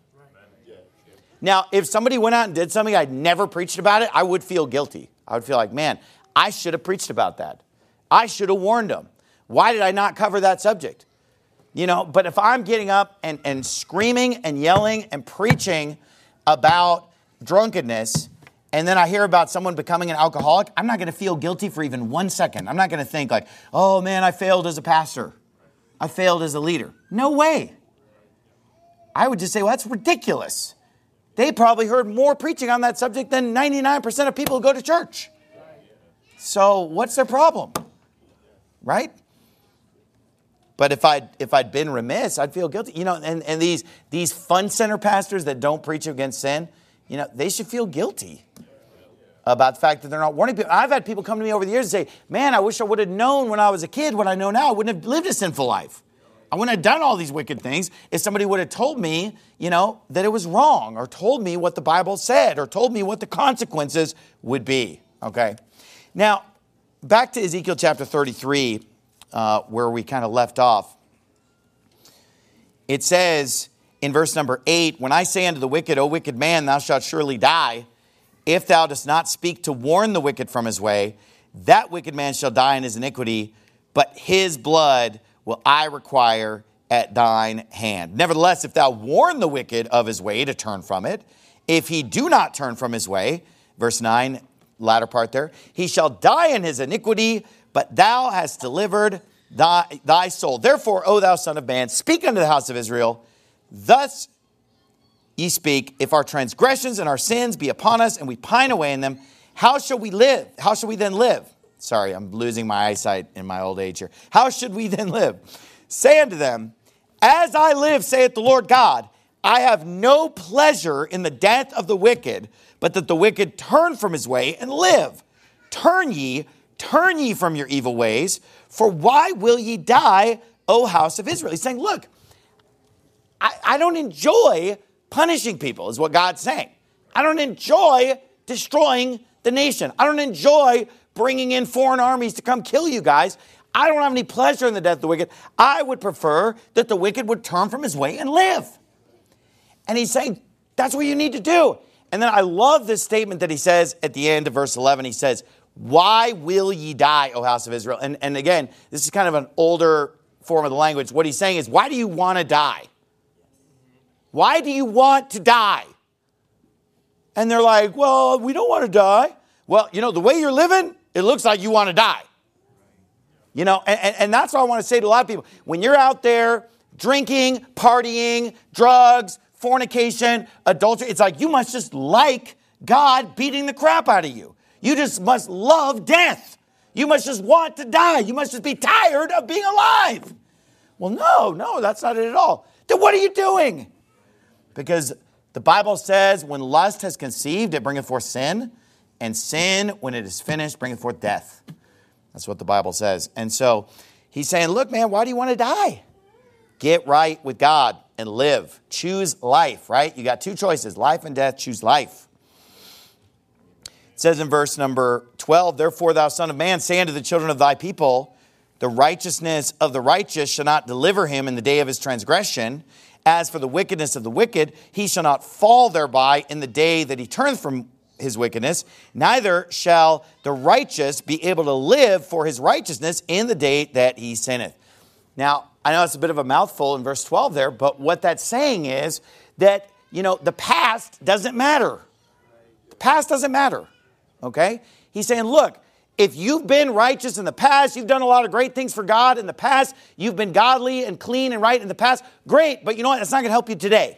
Now, if somebody went out and did something I'd never preached about it, I would feel guilty. I would feel like, man, I should have preached about that. I should have warned them. Why did I not cover that subject? You know, but if I'm getting up and screaming and yelling and preaching about drunkenness, and then I hear about someone becoming an alcoholic, I'm not going to feel guilty for even 1 second. I'm not going to think like, oh man, I failed as a pastor. I failed as a leader. No way. I would just say, well, that's ridiculous. They probably heard more preaching on that subject than 99% of people who go to church. So what's their problem? Right? But if I'd been remiss, I'd feel guilty. You know, and these fun center pastors that don't preach against sin, you know, they should feel guilty about the fact that they're not warning people. I've had people come to me over the years and say, man, I wish I would have known when I was a kid what I know now. I wouldn't have lived a sinful life. I wouldn't have done all these wicked things if somebody would have told me, you know, that it was wrong, or told me what the Bible said, or told me what the consequences would be. Okay? Now, back to Ezekiel chapter 33, where we kind of left off. It says in verse number 8, when I say unto the wicked, O wicked man, thou shalt surely die, if thou dost not speak to warn the wicked from his way, that wicked man shall die in his iniquity, but his blood will I require at thine hand. Nevertheless, if thou warn the wicked of his way to turn from it, if he do not turn from his way, verse 9, latter part there, he shall die in his iniquity, but thou hast delivered thy soul. Therefore, O thou son of man, speak unto the house of Israel, thus ye speak, if our transgressions and our sins be upon us, and we pine away in them, how shall we live? How shall we then live? Sorry, I'm losing my eyesight in my old age here. How should we then live? Say unto them, as I live, saith the Lord God, I have no pleasure in the death of the wicked, but that the wicked turn from his way and live. Turn ye from your evil ways, for why will ye die, O house of Israel? He's saying, look, I don't enjoy punishing people, is what God's saying. I don't enjoy destroying the nation. I don't enjoy bringing in foreign armies to come kill you guys. I don't have any pleasure in the death of the wicked. I would prefer that the wicked would turn from his way and live. And he's saying, that's what you need to do. And then I love this statement that he says at the end of verse 11. He says, why will ye die, O house of Israel? And again, this is kind of an older form of the language. What he's saying is, why do you want to die? Why do you want to die? And they're like, well, we don't want to die. Well, you know, the way you're living, it looks like you want to die. You know, and that's what I want to say to a lot of people. When you're out there drinking, partying, drugs, fornication, adultery, it's like you must just like God beating the crap out of you. You just must love death. You must just want to die. You must just be tired of being alive. Well, no, that's not it at all. Then what are you doing? Because the Bible says when lust has conceived, it bringeth forth sin. And sin, when it is finished, bringeth forth death. That's what the Bible says. And so he's saying, look, man, why do you want to die? Get right with God and live. Choose life, right? You got two choices, life and death. Choose life. It says in verse number 12, therefore, thou son of man, say unto the children of thy people, the righteousness of the righteous shall not deliver him in the day of his transgression. As for the wickedness of the wicked, he shall not fall thereby in the day that he turneth from his wickedness. Neither shall the righteous be able to live for his righteousness in the day that he sinneth. Now, I know it's a bit of a mouthful in verse 12 there, but what that's saying is that, the past doesn't matter. The past doesn't matter, okay? He's saying, look, if you've been righteous in the past, you've done a lot of great things for God in the past, you've been godly and clean and right in the past, great, but you know what? It's not going to help you today.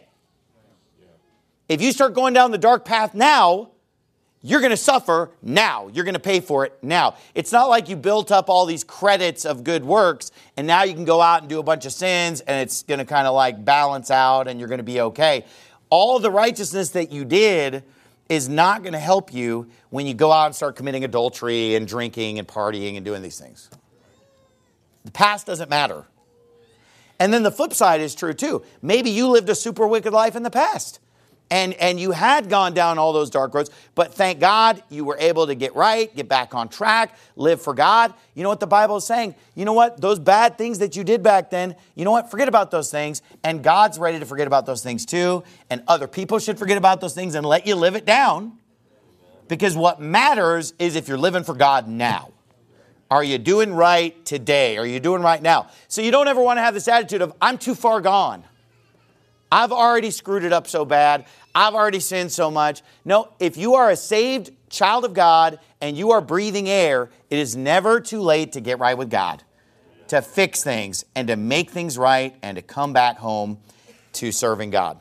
If you start going down the dark path now, you're going to suffer now. You're going to pay for it now. It's not like you built up all these credits of good works and now you can go out and do a bunch of sins and it's going to kind of like balance out and you're going to be okay. All the righteousness that you did is not going to help you when you go out and start committing adultery and drinking and partying and doing these things. The past doesn't matter. And then the flip side is true too. Maybe you lived a super wicked life in the past. And you had gone down all those dark roads, but thank God you were able to get right, get back on track, live for God. You know what the Bible is saying? You know what? Those bad things that you did back then, you know what? Forget about those things. And God's ready to forget about those things too. And other people should forget about those things and let you live it down. Because what matters is if you're living for God now. Are you doing right today? Are you doing right now? So you don't ever want to have this attitude of, I'm too far gone. I've already screwed it up so bad. I've already sinned so much. No, if you are a saved child of God and you are breathing air, it is never too late to get right with God, to fix things and to make things right and to come back home to serving God.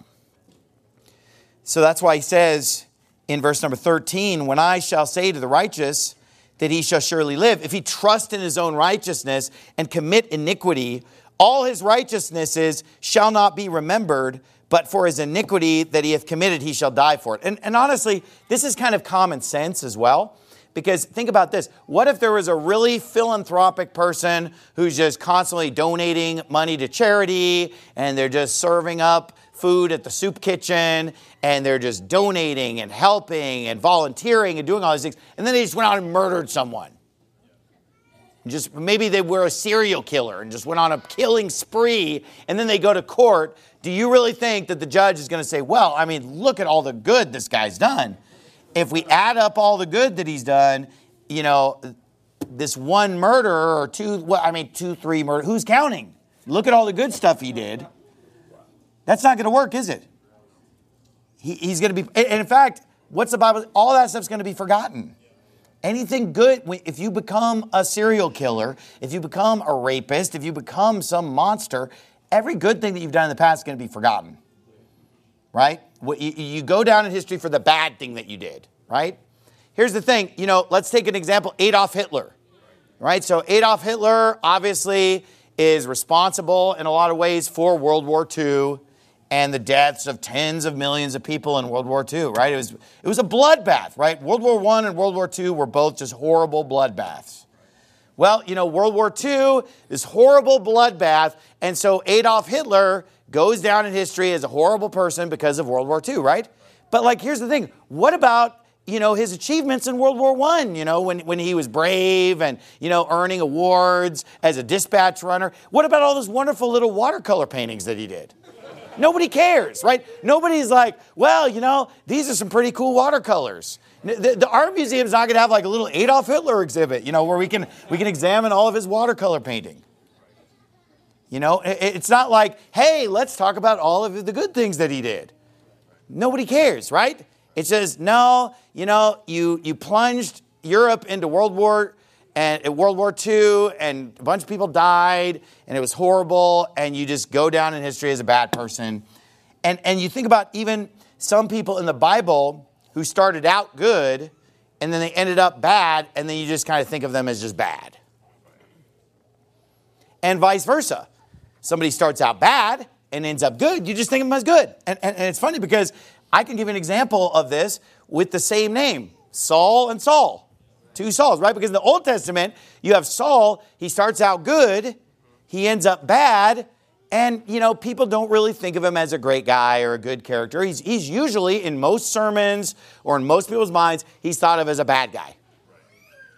So that's why he says in verse number 13, when I shall say to the righteous that he shall surely live, if he trust in his own righteousness and commit iniquity, all his righteousnesses shall not be remembered, but for his iniquity that he hath committed, he shall die for it. And honestly, this is kind of common sense as well. Because think about this. What if there was a really philanthropic person who's just constantly donating money to charity, and they're just serving up food at the soup kitchen, and they're just donating and helping and volunteering and doing all these things, and then they just went out and murdered someone? Just maybe they were a serial killer and just went on a killing spree, and then they go to court. Do you really think that the judge is going to say, well, I mean, look at all the good this guy's done. If we add up all the good that he's done, this one murder or two, 3 murder, who's counting? Look at all the good stuff he did. That's not going to work, is it? He's going to be, and in fact, what's the Bible? All that stuff's going to be forgotten. Anything good, if you become a serial killer, if you become a rapist, if you become some monster, every good thing that you've done in the past is going to be forgotten, right? You go down in history for the bad thing that you did, right? Here's the thing, let's take an example, Adolf Hitler, right? So Adolf Hitler obviously is responsible in a lot of ways for World War II and the deaths of tens of millions of people in World War II, right? It was a bloodbath, right? World War I and World War II were both just horrible bloodbaths. Well, World War II, this horrible bloodbath, and so Adolf Hitler goes down in history as a horrible person because of World War II, right? But here's the thing. What about, his achievements in World War I, when he was brave and, earning awards as a dispatch runner? What about all those wonderful little watercolor paintings that he did? Nobody cares, right? Nobody's like, well, these are some pretty cool watercolors. The art museum's not going to have a little Adolf Hitler exhibit, where we can examine all of his watercolor painting. It's not like, hey, let's talk about all of the good things that he did. Nobody cares, right? It says, no, you plunged Europe into World War II, and a bunch of people died, and it was horrible, and you just go down in history as a bad person. And you think about even some people in the Bible who started out good, and then they ended up bad, and then you just kind of think of them as just bad. And vice versa. Somebody starts out bad and ends up good, you just think of them as good. And it's funny because I can give an example of this with the same name, Saul and Saul. 2 Sauls, right? Because in the Old Testament, you have Saul, he starts out good, he ends up bad, and, people don't really think of him as a great guy or a good character. He's usually, in most sermons or in most people's minds, he's thought of as a bad guy.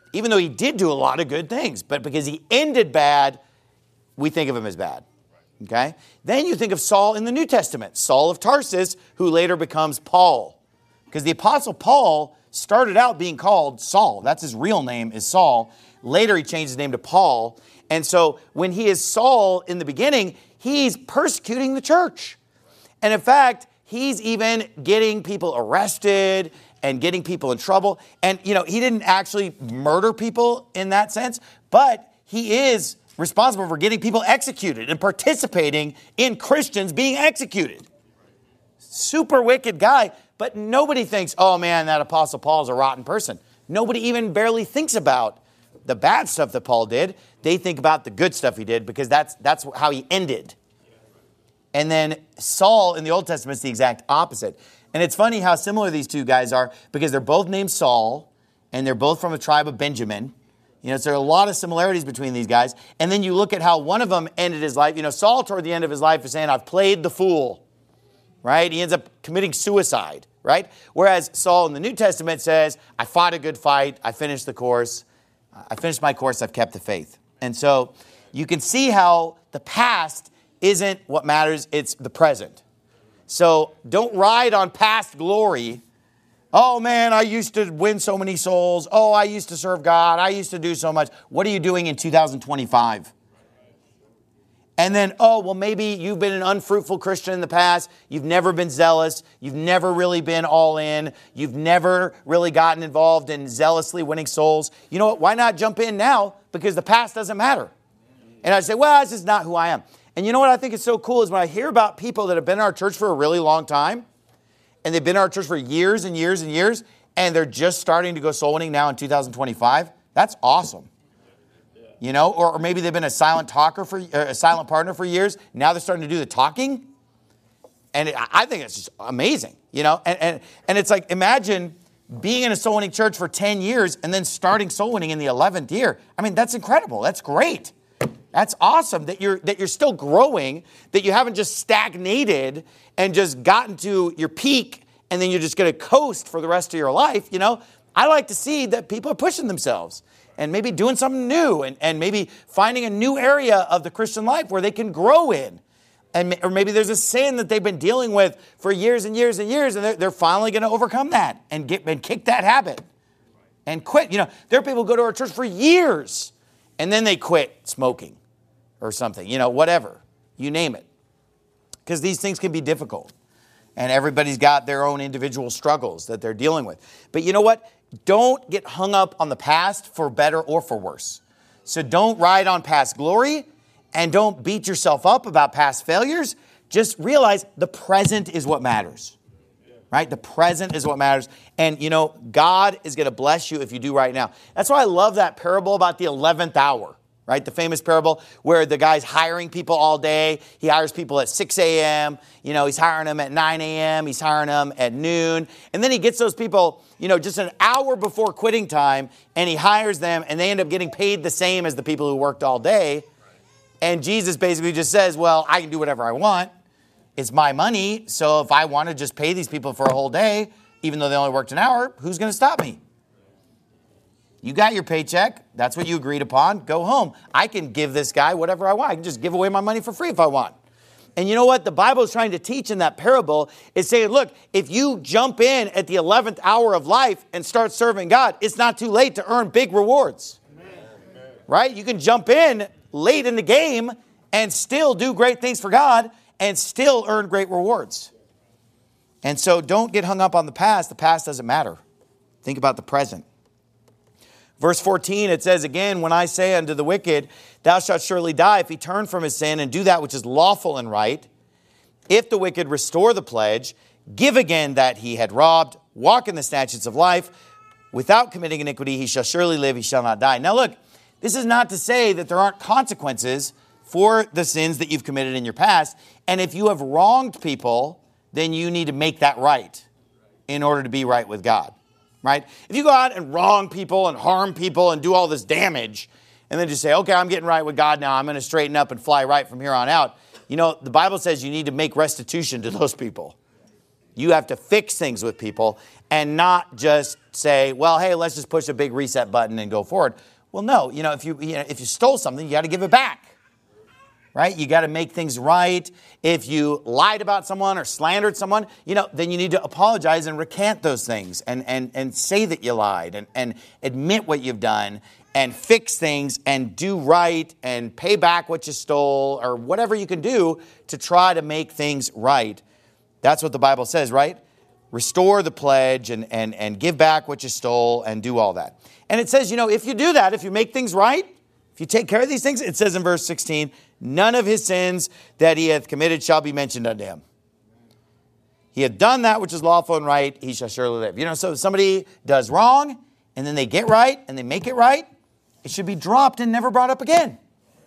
even though he did do a lot of good things. But because he ended bad, we think of him as bad. Okay? Then you think of Saul in the New Testament, Saul of Tarsus, who later becomes Paul. Because the Apostle Paul started out being called Saul. That's his real name, is Saul. Later he changed his name to Paul. And so when he is Saul in the beginning, he's persecuting the church. And in fact, he's even getting people arrested and getting people in trouble. And, he didn't actually murder people in that sense, but he is responsible for getting people executed and participating in Christians being executed. Super wicked guy, but nobody thinks, oh man, that Apostle Paul is a rotten person. Nobody even barely thinks about the bad stuff that Paul did. They think about the good stuff he did because that's how he ended. And then Saul in the Old Testament is the exact opposite. And it's funny how similar these two guys are because they're both named Saul and they're both from the tribe of Benjamin. So there are a lot of similarities between these guys. And then you look at how one of them ended his life. Saul toward the end of his life is saying, I've played the fool, right? He ends up committing suicide, right? Whereas Saul in the New Testament says, I fought a good fight. I finished the course. I finished my course. I've kept the faith. And so you can see how the past isn't what matters. It's the present. So don't ride on past glory. Oh man, I used to win so many souls. Oh, I used to serve God. I used to do so much. What are you doing in 2025? And then, oh, well, maybe you've been an unfruitful Christian in the past. You've never been zealous. You've never really been all in. You've never really gotten involved in zealously winning souls. You know what? Why not jump in now? Because the past doesn't matter. And I say, well, this is not who I am. And you know what I think is so cool is when I hear about people that have been in our church for a really long time, and they've been in our church for years and years and years, and they're just starting to go soul winning now in 2025. That's awesome. Or maybe they've been a silent partner for years. Now they're starting to do the talking. And I think it's just amazing, And it's like, imagine being in a soul winning church for 10 years and then starting soul winning in the 11th year. I mean, that's incredible. That's great. That's awesome that you're still growing, that you haven't just stagnated and just gotten to your peak and then you're just going to coast for the rest of your life. I like to see that people are pushing themselves and maybe doing something new and maybe finding a new area of the Christian life where they can grow in. Or maybe there's a sin that they've been dealing with for years and years and years, and they're finally going to overcome that and kick that habit and quit. There are people who go to our church for years and then they quit smoking or something, whatever, you name it. Because these things can be difficult. And everybody's got their own individual struggles that they're dealing with. But you know what? Don't get hung up on the past for better or for worse. So don't ride on past glory and don't beat yourself up about past failures. Just realize the present is what matters. Right? The present is what matters. And, God is going to bless you if you do right now. That's why I love that parable about the 11th hour. Right? The famous parable where the guy's hiring people all day. He hires people at 6 a.m. He's hiring them at 9 a.m. He's hiring them at noon. And then he gets those people, just an hour before quitting time, and he hires them, and they end up getting paid the same as the people who worked all day. And Jesus basically just says, well, I can do whatever I want. It's my money. So if I want to just pay these people for a whole day, even though they only worked an hour, who's going to stop me? You got your paycheck. That's what you agreed upon. Go home. I can give this guy whatever I want. I can just give away my money for free if I want. And you know what the Bible is trying to teach in that parable is saying, look, if you jump in at the 11th hour of life and start serving God, it's not too late to earn big rewards. Amen. Right? You can jump in late in the game and still do great things for God and still earn great rewards. And so don't get hung up on the past. The past doesn't matter. Think about the present. Verse 14, it says again, when I say unto the wicked, thou shalt surely die if he turn from his sin and do that which is lawful and right. If the wicked restore the pledge, give again that he had robbed, walk in the statutes of life, without committing iniquity, he shall surely live, he shall not die. Now look, this is not to say that there aren't consequences for the sins that you've committed in your past. And if you have wronged people, then you need to make that right in order to be right with God. Right? If you go out and wrong people and harm people and do all this damage and then just say, okay, I'm getting right with God now. I'm going to straighten up and fly right from here on out. The Bible says you need to make restitution to those people. You have to fix things with people and not just say, well, hey, let's just push a big reset button and go forward. Well, no, if you stole something, you got to give it back. Right? You got to make things right. If you lied about someone or slandered someone, then you need to apologize and recant those things and say that you lied and admit what you've done and fix things and do right and pay back what you stole or whatever you can do to try to make things right. That's what the Bible says, right? Restore the pledge and give back what you stole and do all that. And it says, if you do that, if you make things right, if you take care of these things, it says in verse 16, none of his sins that he hath committed shall be mentioned unto him. He hath done that which is lawful and right, he shall surely live. So if somebody does wrong and then they get right and they make it right, it should be dropped and never brought up again.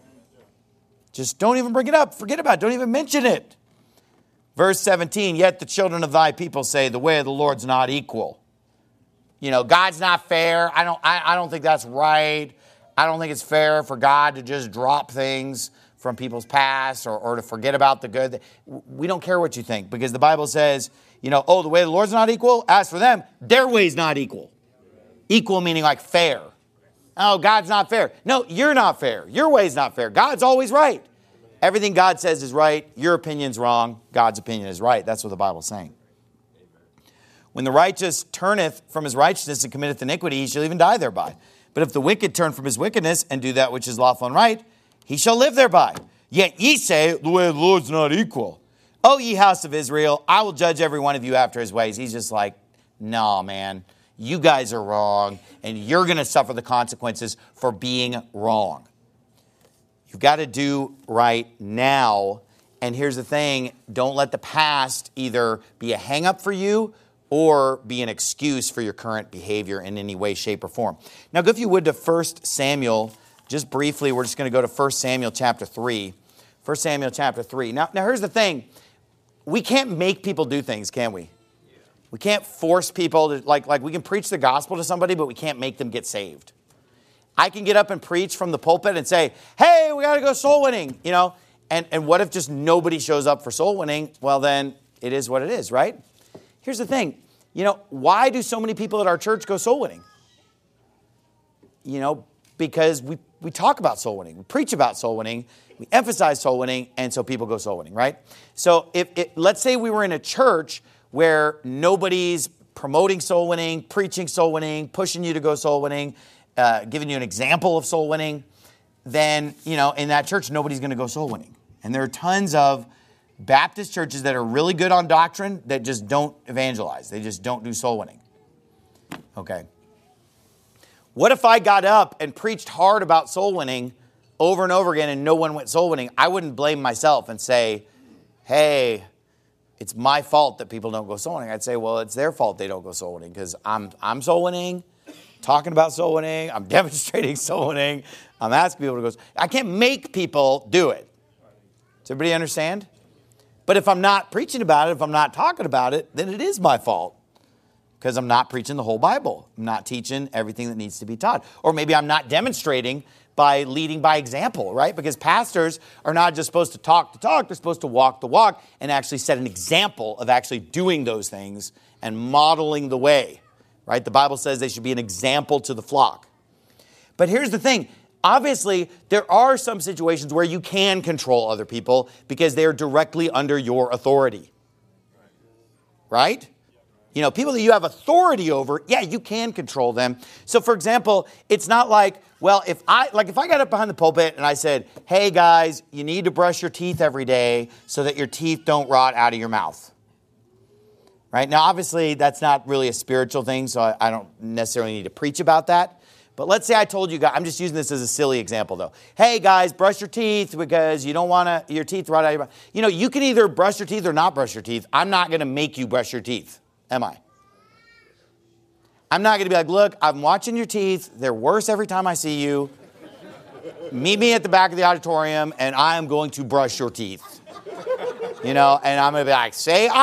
Just don't even bring it up. Forget about it. Don't even mention it. Verse 17, yet the children of thy people say the way of the Lord's not equal. God's not fair. I don't think that's right. I don't think it's fair for God to just drop things from people's past or to forget about the good. We don't care what you think because the Bible says, the way of the Lord's not equal. As for them, their way's not equal. Equal meaning like fair. Oh, God's not fair. No, you're not fair. Your way's not fair. God's always right. Everything God says is right. Your opinion's wrong. God's opinion is right. That's what the Bible's saying. When the righteous turneth from his righteousness and committeth iniquity, he shall even die thereby. But if the wicked turn from his wickedness and do that which is lawful and right, he shall live thereby. Yet ye say, the way of the Lord's not equal. O ye house of Israel, I will judge every one of you after his ways. He's just like, no, man, you guys are wrong, and you're going to suffer the consequences for being wrong. You've got to do right now. And here's the thing, don't let the past either be a hang-up for you or be an excuse for your current behavior in any way, shape, or form. Now, go if you would to 1 Samuel, just briefly. We're just going to go to 1 Samuel chapter 3. 1 Samuel chapter 3. Now here's the thing. We can't make people do things, can we? We can't force people to, like we can preach the gospel to somebody, but we can't make them get saved. I can get up and preach from the pulpit and say, hey, we got to go soul winning, And what if just nobody shows up for soul winning? Well, then it is what it is, right? Here's the thing, why do so many people at our church go soul winning? Because we talk about soul winning, we preach about soul winning, we emphasize soul winning, and so people go soul winning, right? So let's say we were in a church where nobody's promoting soul winning, preaching soul winning, pushing you to go soul winning, giving you an example of soul winning, then, in that church, nobody's going to go soul winning. And there are tons of Baptist churches that are really good on doctrine that just don't evangelize. They just don't do soul winning. Okay. What if I got up and preached hard about soul winning over and over again and no one went soul winning? I wouldn't blame myself and say, hey, it's my fault that people don't go soul winning. I'd say, well, it's their fault they don't go soul winning because I'm soul winning, talking about soul winning, I'm demonstrating soul winning, I'm asking people to go. I can't make people do it. Does everybody understand? But if I'm not preaching about it, if I'm not talking about it, then it is my fault because I'm not preaching the whole Bible. I'm not teaching everything that needs to be taught. Or maybe I'm not demonstrating by leading by example, right? Because pastors are not just supposed to talk, they're supposed to walk the walk and actually set an example of actually doing those things and modeling the way, right? The Bible says they should be an example to the flock. But here's the thing. Obviously, there are some situations where you can control other people because they're directly under your authority. Right? People that you have authority over, yeah, you can control them. So, for example, it's not like, well, if I got up behind the pulpit and I said, hey, guys, you need to brush your teeth every day so that your teeth don't rot out of your mouth. Right? Now, obviously, that's not really a spiritual thing, so I don't necessarily need to preach about that. But let's say I told you guys, I'm just using this as a silly example though. Hey guys, brush your teeth because you don't want your teeth rot out of your mouth. You can either brush your teeth or not brush your teeth. I'm not going to make you brush your teeth, am I? I'm not going to be like, look, I'm watching your teeth. They're worse every time I see you. Meet me at the back of the auditorium and I am going to brush your teeth. And I'm going to be like, say and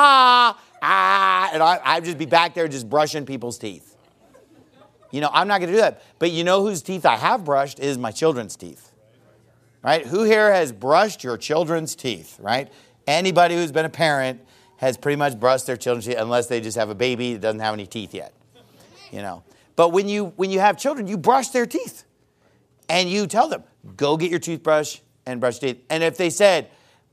I'd just be back there just brushing people's teeth. I'm not going to do that. But whose teeth I have brushed is my children's teeth. Right? Who here has brushed your children's teeth? Right? Anybody who's been a parent, has pretty much brushed their children's teeth, unless they just have a baby that doesn't have any teeth yet. But when you have children, you brush their teeth. And you tell them, go get your toothbrush and brush your teeth. And if they said,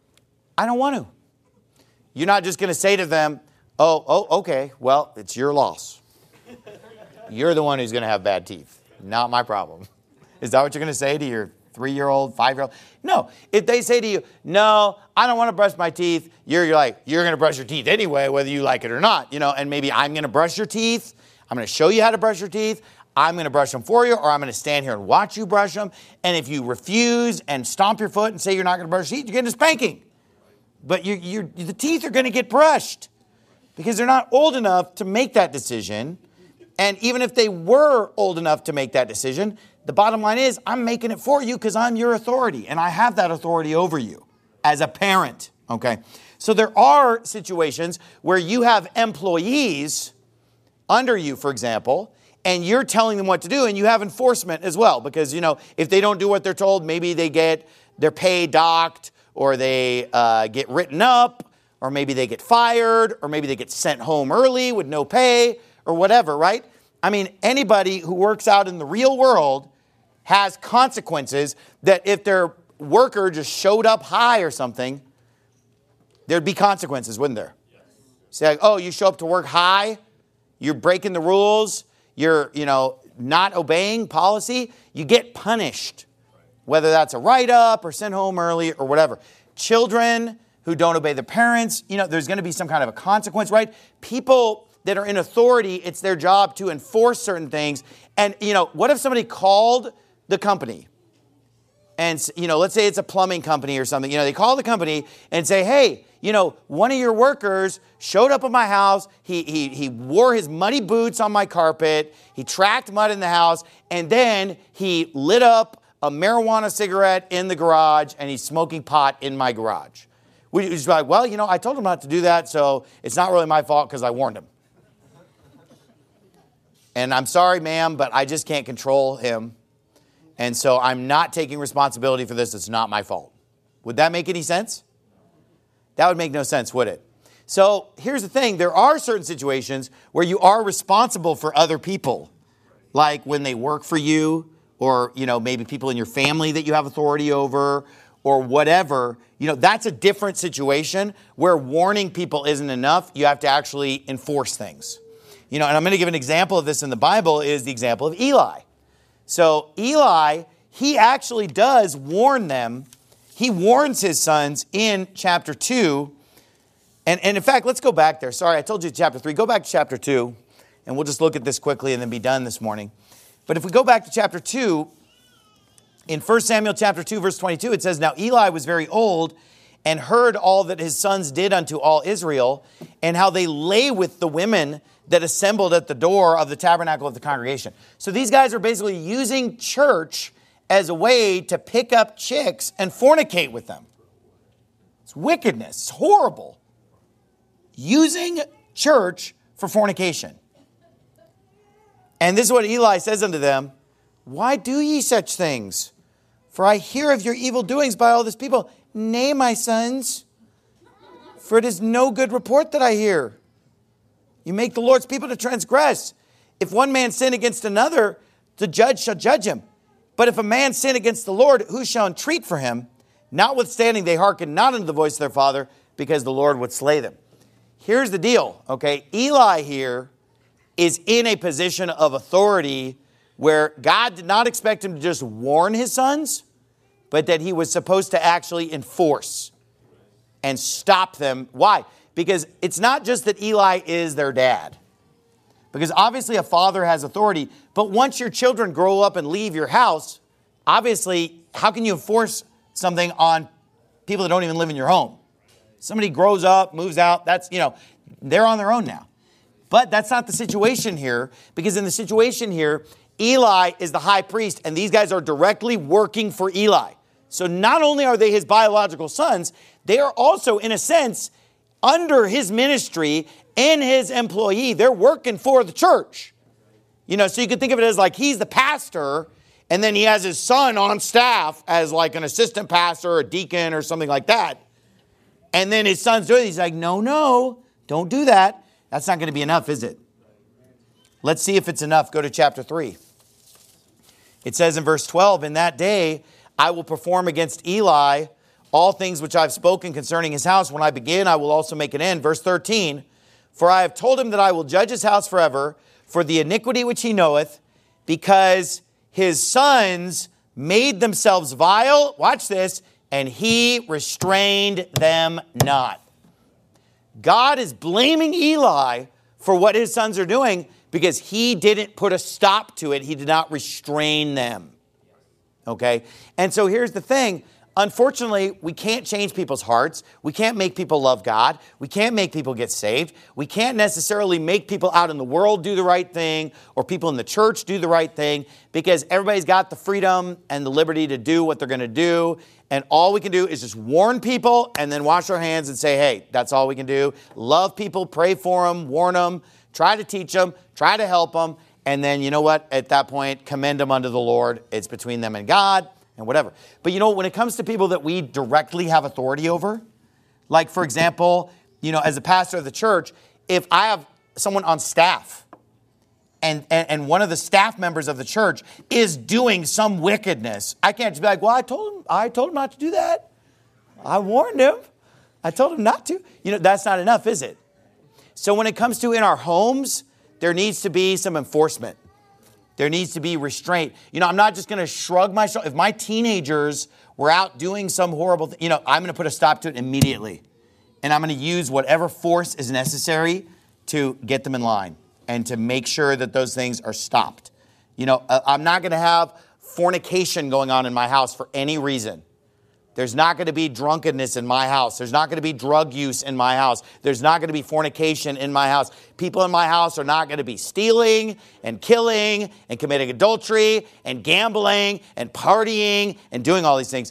I don't want to, you're not just going to say to them, oh, okay, well, it's your loss. You're the one who's going to have bad teeth, not my problem. Is that what you're going to say to your 3-year-old, 5-year-old? No. If they say to you, no, I don't want to brush my teeth, you're like, you're going to brush your teeth anyway, whether you like it or not. And maybe I'm going to brush your teeth. I'm going to show you how to brush your teeth. I'm going to brush them for you, or I'm going to stand here and watch you brush them. And if you refuse and stomp your foot and say you're not going to brush your teeth, you're getting a spanking. But the teeth are going to get brushed because they're not old enough to make that decision. And even if they were old enough to make that decision, the bottom line is I'm making it for you because I'm your authority, and I have that authority over you as a parent, okay? So there are situations where you have employees under you, for example, and you're telling them what to do, and you have enforcement as well. Because, if they don't do what they're told, maybe they get their pay docked, or they get written up, or maybe they get fired, or maybe they get sent home early with no pay, or whatever, right? I mean, anybody who works out in the real world has consequences that if their worker just showed up high or something, there'd be consequences, wouldn't there? Yes. Say, oh, you show up to work high, you're breaking the rules, you're, not obeying policy, you get punished. Whether that's a write-up or sent home early or whatever. Children who don't obey their parents, there's going to be some kind of a consequence, right? People that are in authority, it's their job to enforce certain things. And, what if somebody called the company? And, let's say it's a plumbing company or something. They call the company and say, hey, one of your workers showed up at my house. He wore his muddy boots on my carpet. He tracked mud in the house. And then he lit up a marijuana cigarette in the garage, and he's smoking pot in my garage. We just like, well, I told him not to do that, so it's not really my fault because I warned him. And I'm sorry, ma'am, but I just can't control him. And so I'm not taking responsibility for this. It's not my fault. Would that make any sense? That would make no sense, would it? So here's the thing. There are certain situations where you are responsible for other people, like when they work for you, or, maybe people in your family that you have authority over, or whatever. That's a different situation where warning people isn't enough. You have to actually enforce things. And I'm going to give an example of this in the Bible is the example of Eli. So Eli, he actually does warn them. He warns his sons in chapter 2. And in fact, let's go back there. Sorry, I told you chapter 3. Go back to chapter 2, and we'll just look at this quickly and then be done this morning. But if we go back to chapter 2, in 1 Samuel chapter 2, verse 22, it says, now Eli was very old and heard all that his sons did unto all Israel, and how they lay with the women that assembled at the door of the tabernacle of the congregation. So these guys are basically using church as a way to pick up chicks and fornicate with them. It's wickedness. It's horrible. Using church for fornication. And this is what Eli says unto them, why do ye such things? For I hear of your evil doings by all this people. Nay, my sons, for it is no good report that I hear. You make the Lord's people to transgress. If one man sin against another, the judge shall judge him. But if a man sin against the Lord, who shall entreat for him? Notwithstanding, they hearken not unto the voice of their father, because the Lord would slay them. Here's the deal, okay? Eli here is in a position of authority where God did not expect him to just warn his sons, but that he was supposed to actually enforce and stop them. Why? Because it's not just that Eli is their dad. Because obviously a father has authority, but once your children grow up and leave your house, obviously, how can you enforce something on people that don't even live in your home? Somebody grows up, moves out, that's, they're on their own now. But that's not the situation here, because in the situation here, Eli is the high priest, and these guys are directly working for Eli. So not only are they his biological sons, they are also, in a sense, under his ministry and his employee. They're working for the church. So you could think of it as like he's the pastor, and then he has his son on staff as like an assistant pastor or a deacon or something like that. And then his son's doing it. He's like, no, don't do that. That's not going to be enough, is it? Let's see if it's enough. Go to chapter 3. It says in verse 12, in that day I will perform against Eli all things which I have spoken concerning his house. When I begin, I will also make an end. Verse 13, for I have told him that I will judge his house forever for the iniquity which he knoweth, because his sons made themselves vile. Watch this. And he restrained them not. God is blaming Eli for what his sons are doing because he didn't put a stop to it. He did not restrain them. Okay? And so here's the thing. Unfortunately, we can't change people's hearts. We can't make people love God. We can't make people get saved. We can't necessarily make people out in the world do the right thing or people in the church do the right thing because everybody's got the freedom and the liberty to do what they're going to do. And all we can do is just warn people and then wash our hands and say, hey, that's all we can do. Love people, pray for them, warn them, try to teach them, try to help them. And then, you know what? At that point, commend them unto the Lord. It's between them and God. And whatever. But you know, when it comes to people that we directly have authority over, like for example, you know, as a pastor of the church, if I have someone on staff and one of the staff members of the church is doing some wickedness, I can't just be like, well, I told him not to do that. I warned him. I told him not to. You know, that's not enough, is it? So when it comes to in our homes, there needs to be some enforcement. There needs to be restraint. You know, I'm not just going to shrug my shoulders. If my teenagers were out doing some horrible thing, you know, I'm going to put a stop to it immediately. And I'm going to use whatever force is necessary to get them in line and to make sure that those things are stopped. You know, I'm not going to have fornication going on in my house for any reason. There's not going to be drunkenness in my house. There's not going to be drug use in my house. There's not going to be fornication in my house. People in my house are not going to be stealing and killing and committing adultery and gambling and partying and doing all these things.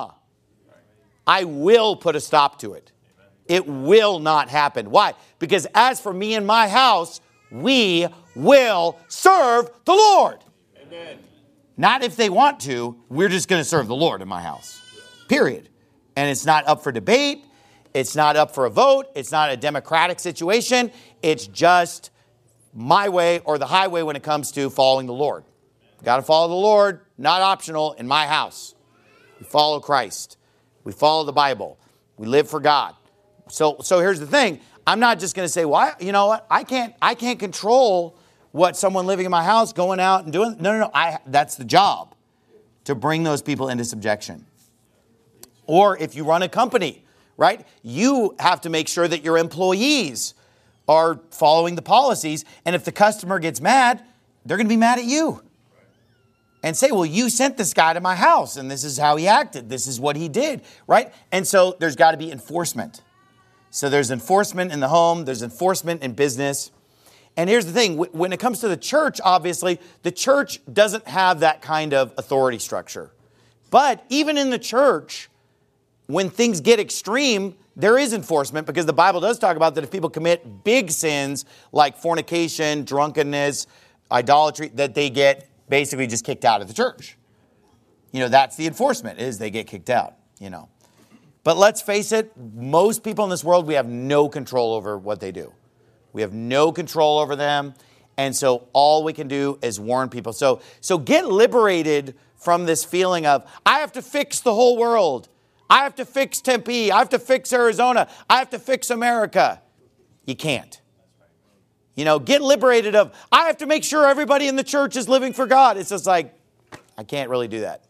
I will put a stop to it. It will not happen. Why? Because as for me and my house, we will serve the Lord. Amen. Not if they want to. We're just going to serve the Lord in my house. Period. And it's not up for debate. It's not up for a vote. It's not a democratic situation. It's just my way or the highway when it comes to following the Lord. Got to follow the Lord, not optional in my house. We follow Christ. We follow the Bible. We live for God. So here's the thing. I'm not just going to say, well, you know what? I can't control what someone living in my house going out and doing. No. That's the job, to bring those people into subjection. Or if you run a company, right? You have to make sure that your employees are following the policies. And if the customer gets mad, they're going to be mad at you. And say, well, you sent this guy to my house and this is how he acted. This is what he did, right? And so there's got to be enforcement. So there's enforcement in the home. There's enforcement in business. And here's the thing. When it comes to the church, obviously, the church doesn't have that kind of authority structure. But even in the church, when things get extreme, there is enforcement because the Bible does talk about that if people commit big sins like fornication, drunkenness, idolatry, that they get basically just kicked out of the church. You know, that's the enforcement, is they get kicked out, you know. But let's face it, most people in this world, we have no control over what they do. We have no control over them. And so all we can do is warn people. So get liberated from this feeling of, I have to fix the whole world. I have to fix Tempe. I have to fix Arizona. I have to fix America. You can't. You know, get liberated of, I have to make sure everybody in the church is living for God. It's just like, I can't really do that.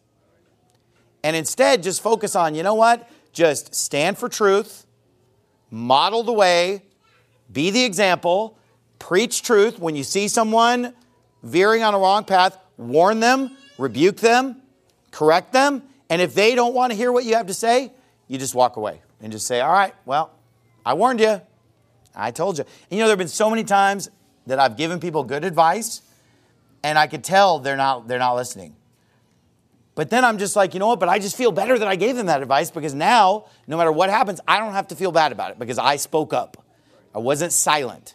And instead, just focus on, you know what? Just stand for truth, model the way, be the example, preach truth. When you see someone veering on a wrong path, warn them, rebuke them, correct them. And if they don't want to hear what you have to say, you just walk away and just say, all right, well, I warned you. I told you. And you know, there have been so many times that I've given people good advice and I could tell they're not listening. But then I'm just like, you know what? But I just feel better that I gave them that advice because now, no matter what happens, I don't have to feel bad about it because I spoke up. I wasn't silent.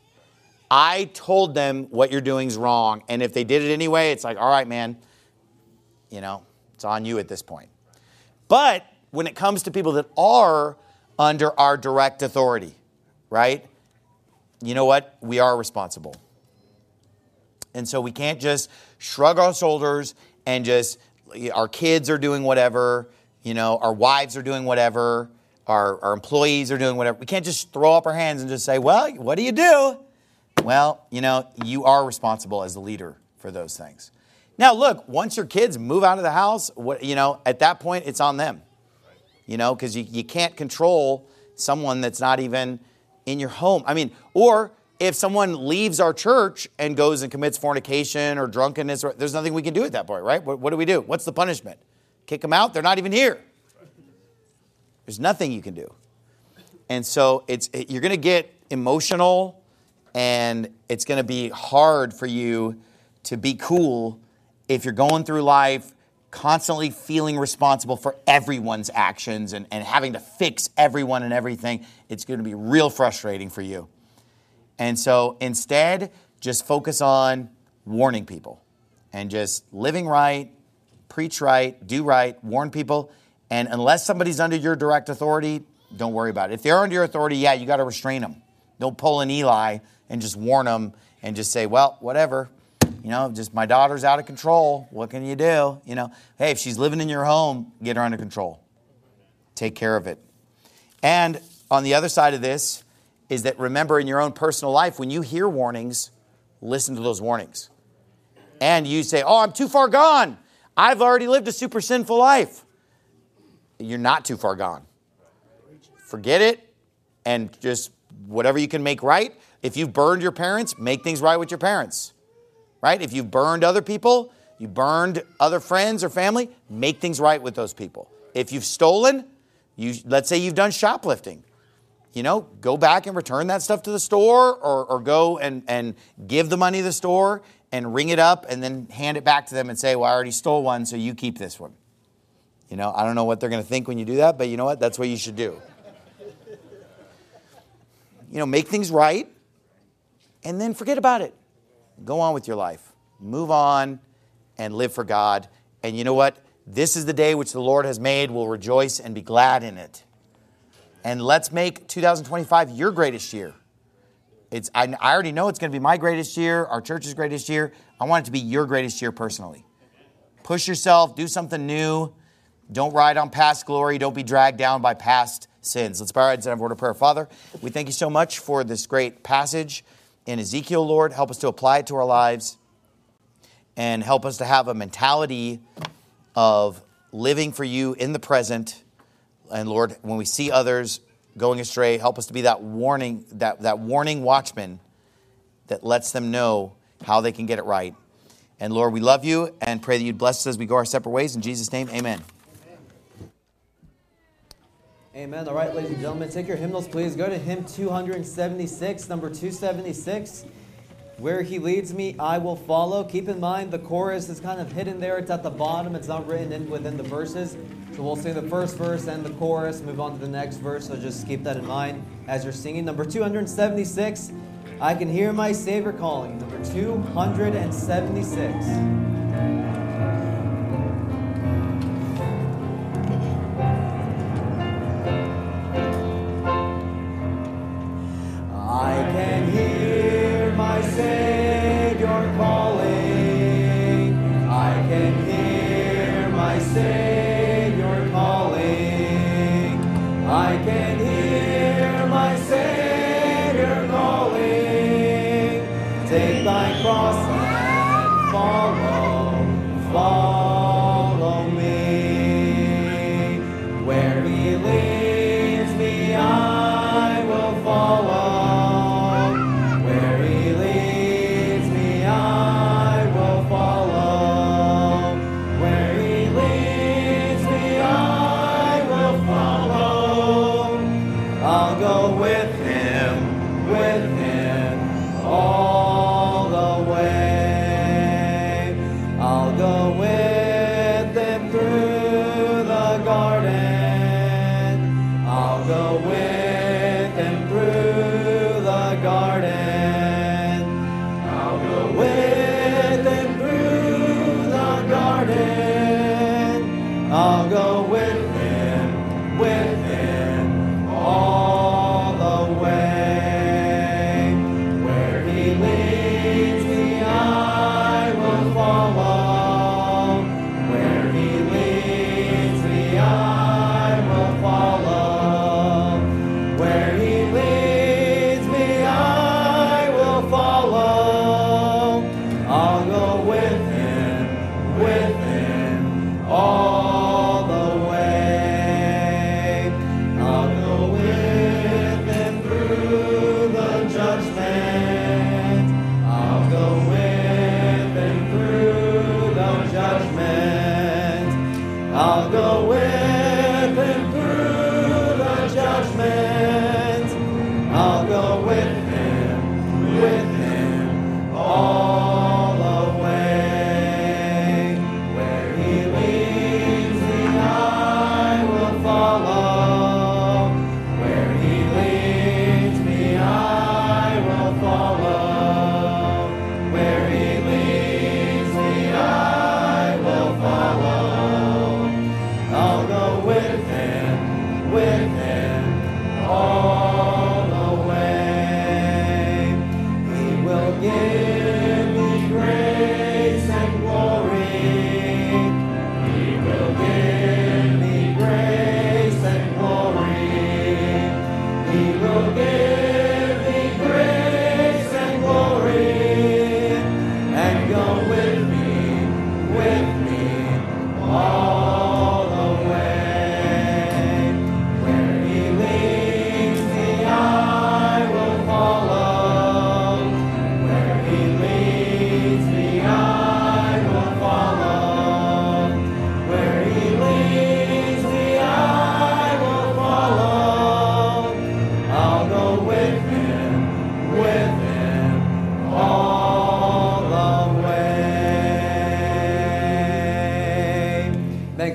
I told them what you're doing is wrong. And if they did it anyway, it's like, all right, man, you know, it's on you at this point. But when it comes to people that are under our direct authority, right? You know what? We are responsible. And so we can't just shrug our shoulders and just, our kids are doing whatever, our wives are doing whatever, our employees are doing whatever. We can't just throw up our hands and just say, well, what do you do? Well, you are responsible as the leader for those things. Now, look, once your kids move out of the house, at that point, it's on them. Because you can't control someone that's not even in your home. Or if someone leaves our church and goes and commits fornication or drunkenness, there's nothing we can do at that point, right? What do we do? What's the punishment? Kick them out? They're not even here. There's nothing you can do. And so you're going to get emotional, and it's going to be hard for you to be cool if you're going through life constantly feeling responsible for everyone's actions and having to fix everyone and everything. It's going to be real frustrating for you. And so instead, just focus on warning people and just living right, preach right, do right, warn people. And unless somebody's under your direct authority, don't worry about it. If they're under your authority, you got to restrain them. Don't pull an Eli and just warn them and just say, well, whatever. Just my daughter's out of control. What can you do? Hey, if she's living in your home, get her under control. Take care of it. And on the other side of this is that, remember, in your own personal life, when you hear warnings, listen to those warnings. And you say, oh, I'm too far gone. I've already lived a super sinful life. You're not too far gone. Forget it and just whatever you can make right. If you've burned your parents, make things right with your parents. Right? If you've burned other people, you burned other friends or family, make things right with those people. If you've stolen, let's say you've done shoplifting, go back and return that stuff to the store or go and give the money to the store and ring it up and then hand it back to them and say, well, I already stole one, so you keep this one. I don't know what they're going to think when you do that, but you know what? That's what you should do. Make things right and then forget about it. Go on with your life. Move on and live for God. And you know what? This is the day which the Lord has made. We'll rejoice and be glad in it. And let's make 2025 your greatest year. I already know it's going to be my greatest year, our church's greatest year. I want it to be your greatest year personally. Push yourself. Do something new. Don't ride on past glory. Don't be dragged down by past sins. Let's bow our heads and have a word of prayer. Father, we thank you so much for this great passage in Ezekiel, Lord. Help us to apply it to our lives and help us to have a mentality of living for you in the present. And Lord, when we see others going astray, help us to be that warning, that warning watchman that lets them know how they can get it right. And Lord, we love you and pray that you'd bless us as we go our separate ways. In Jesus' name, amen. Amen. All right, ladies and gentlemen, take your hymnals, please. Go to hymn 276, number 276. Where he leads me, I will follow. Keep in mind, the chorus is kind of hidden there. It's at the bottom. It's not written in within the verses. So we'll sing the first verse and the chorus, move on to the next verse. So just keep that in mind as you're singing. Number 276, I can hear my Savior calling. Number 276. All the way. I'll go with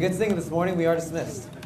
good singing this morning. We are dismissed.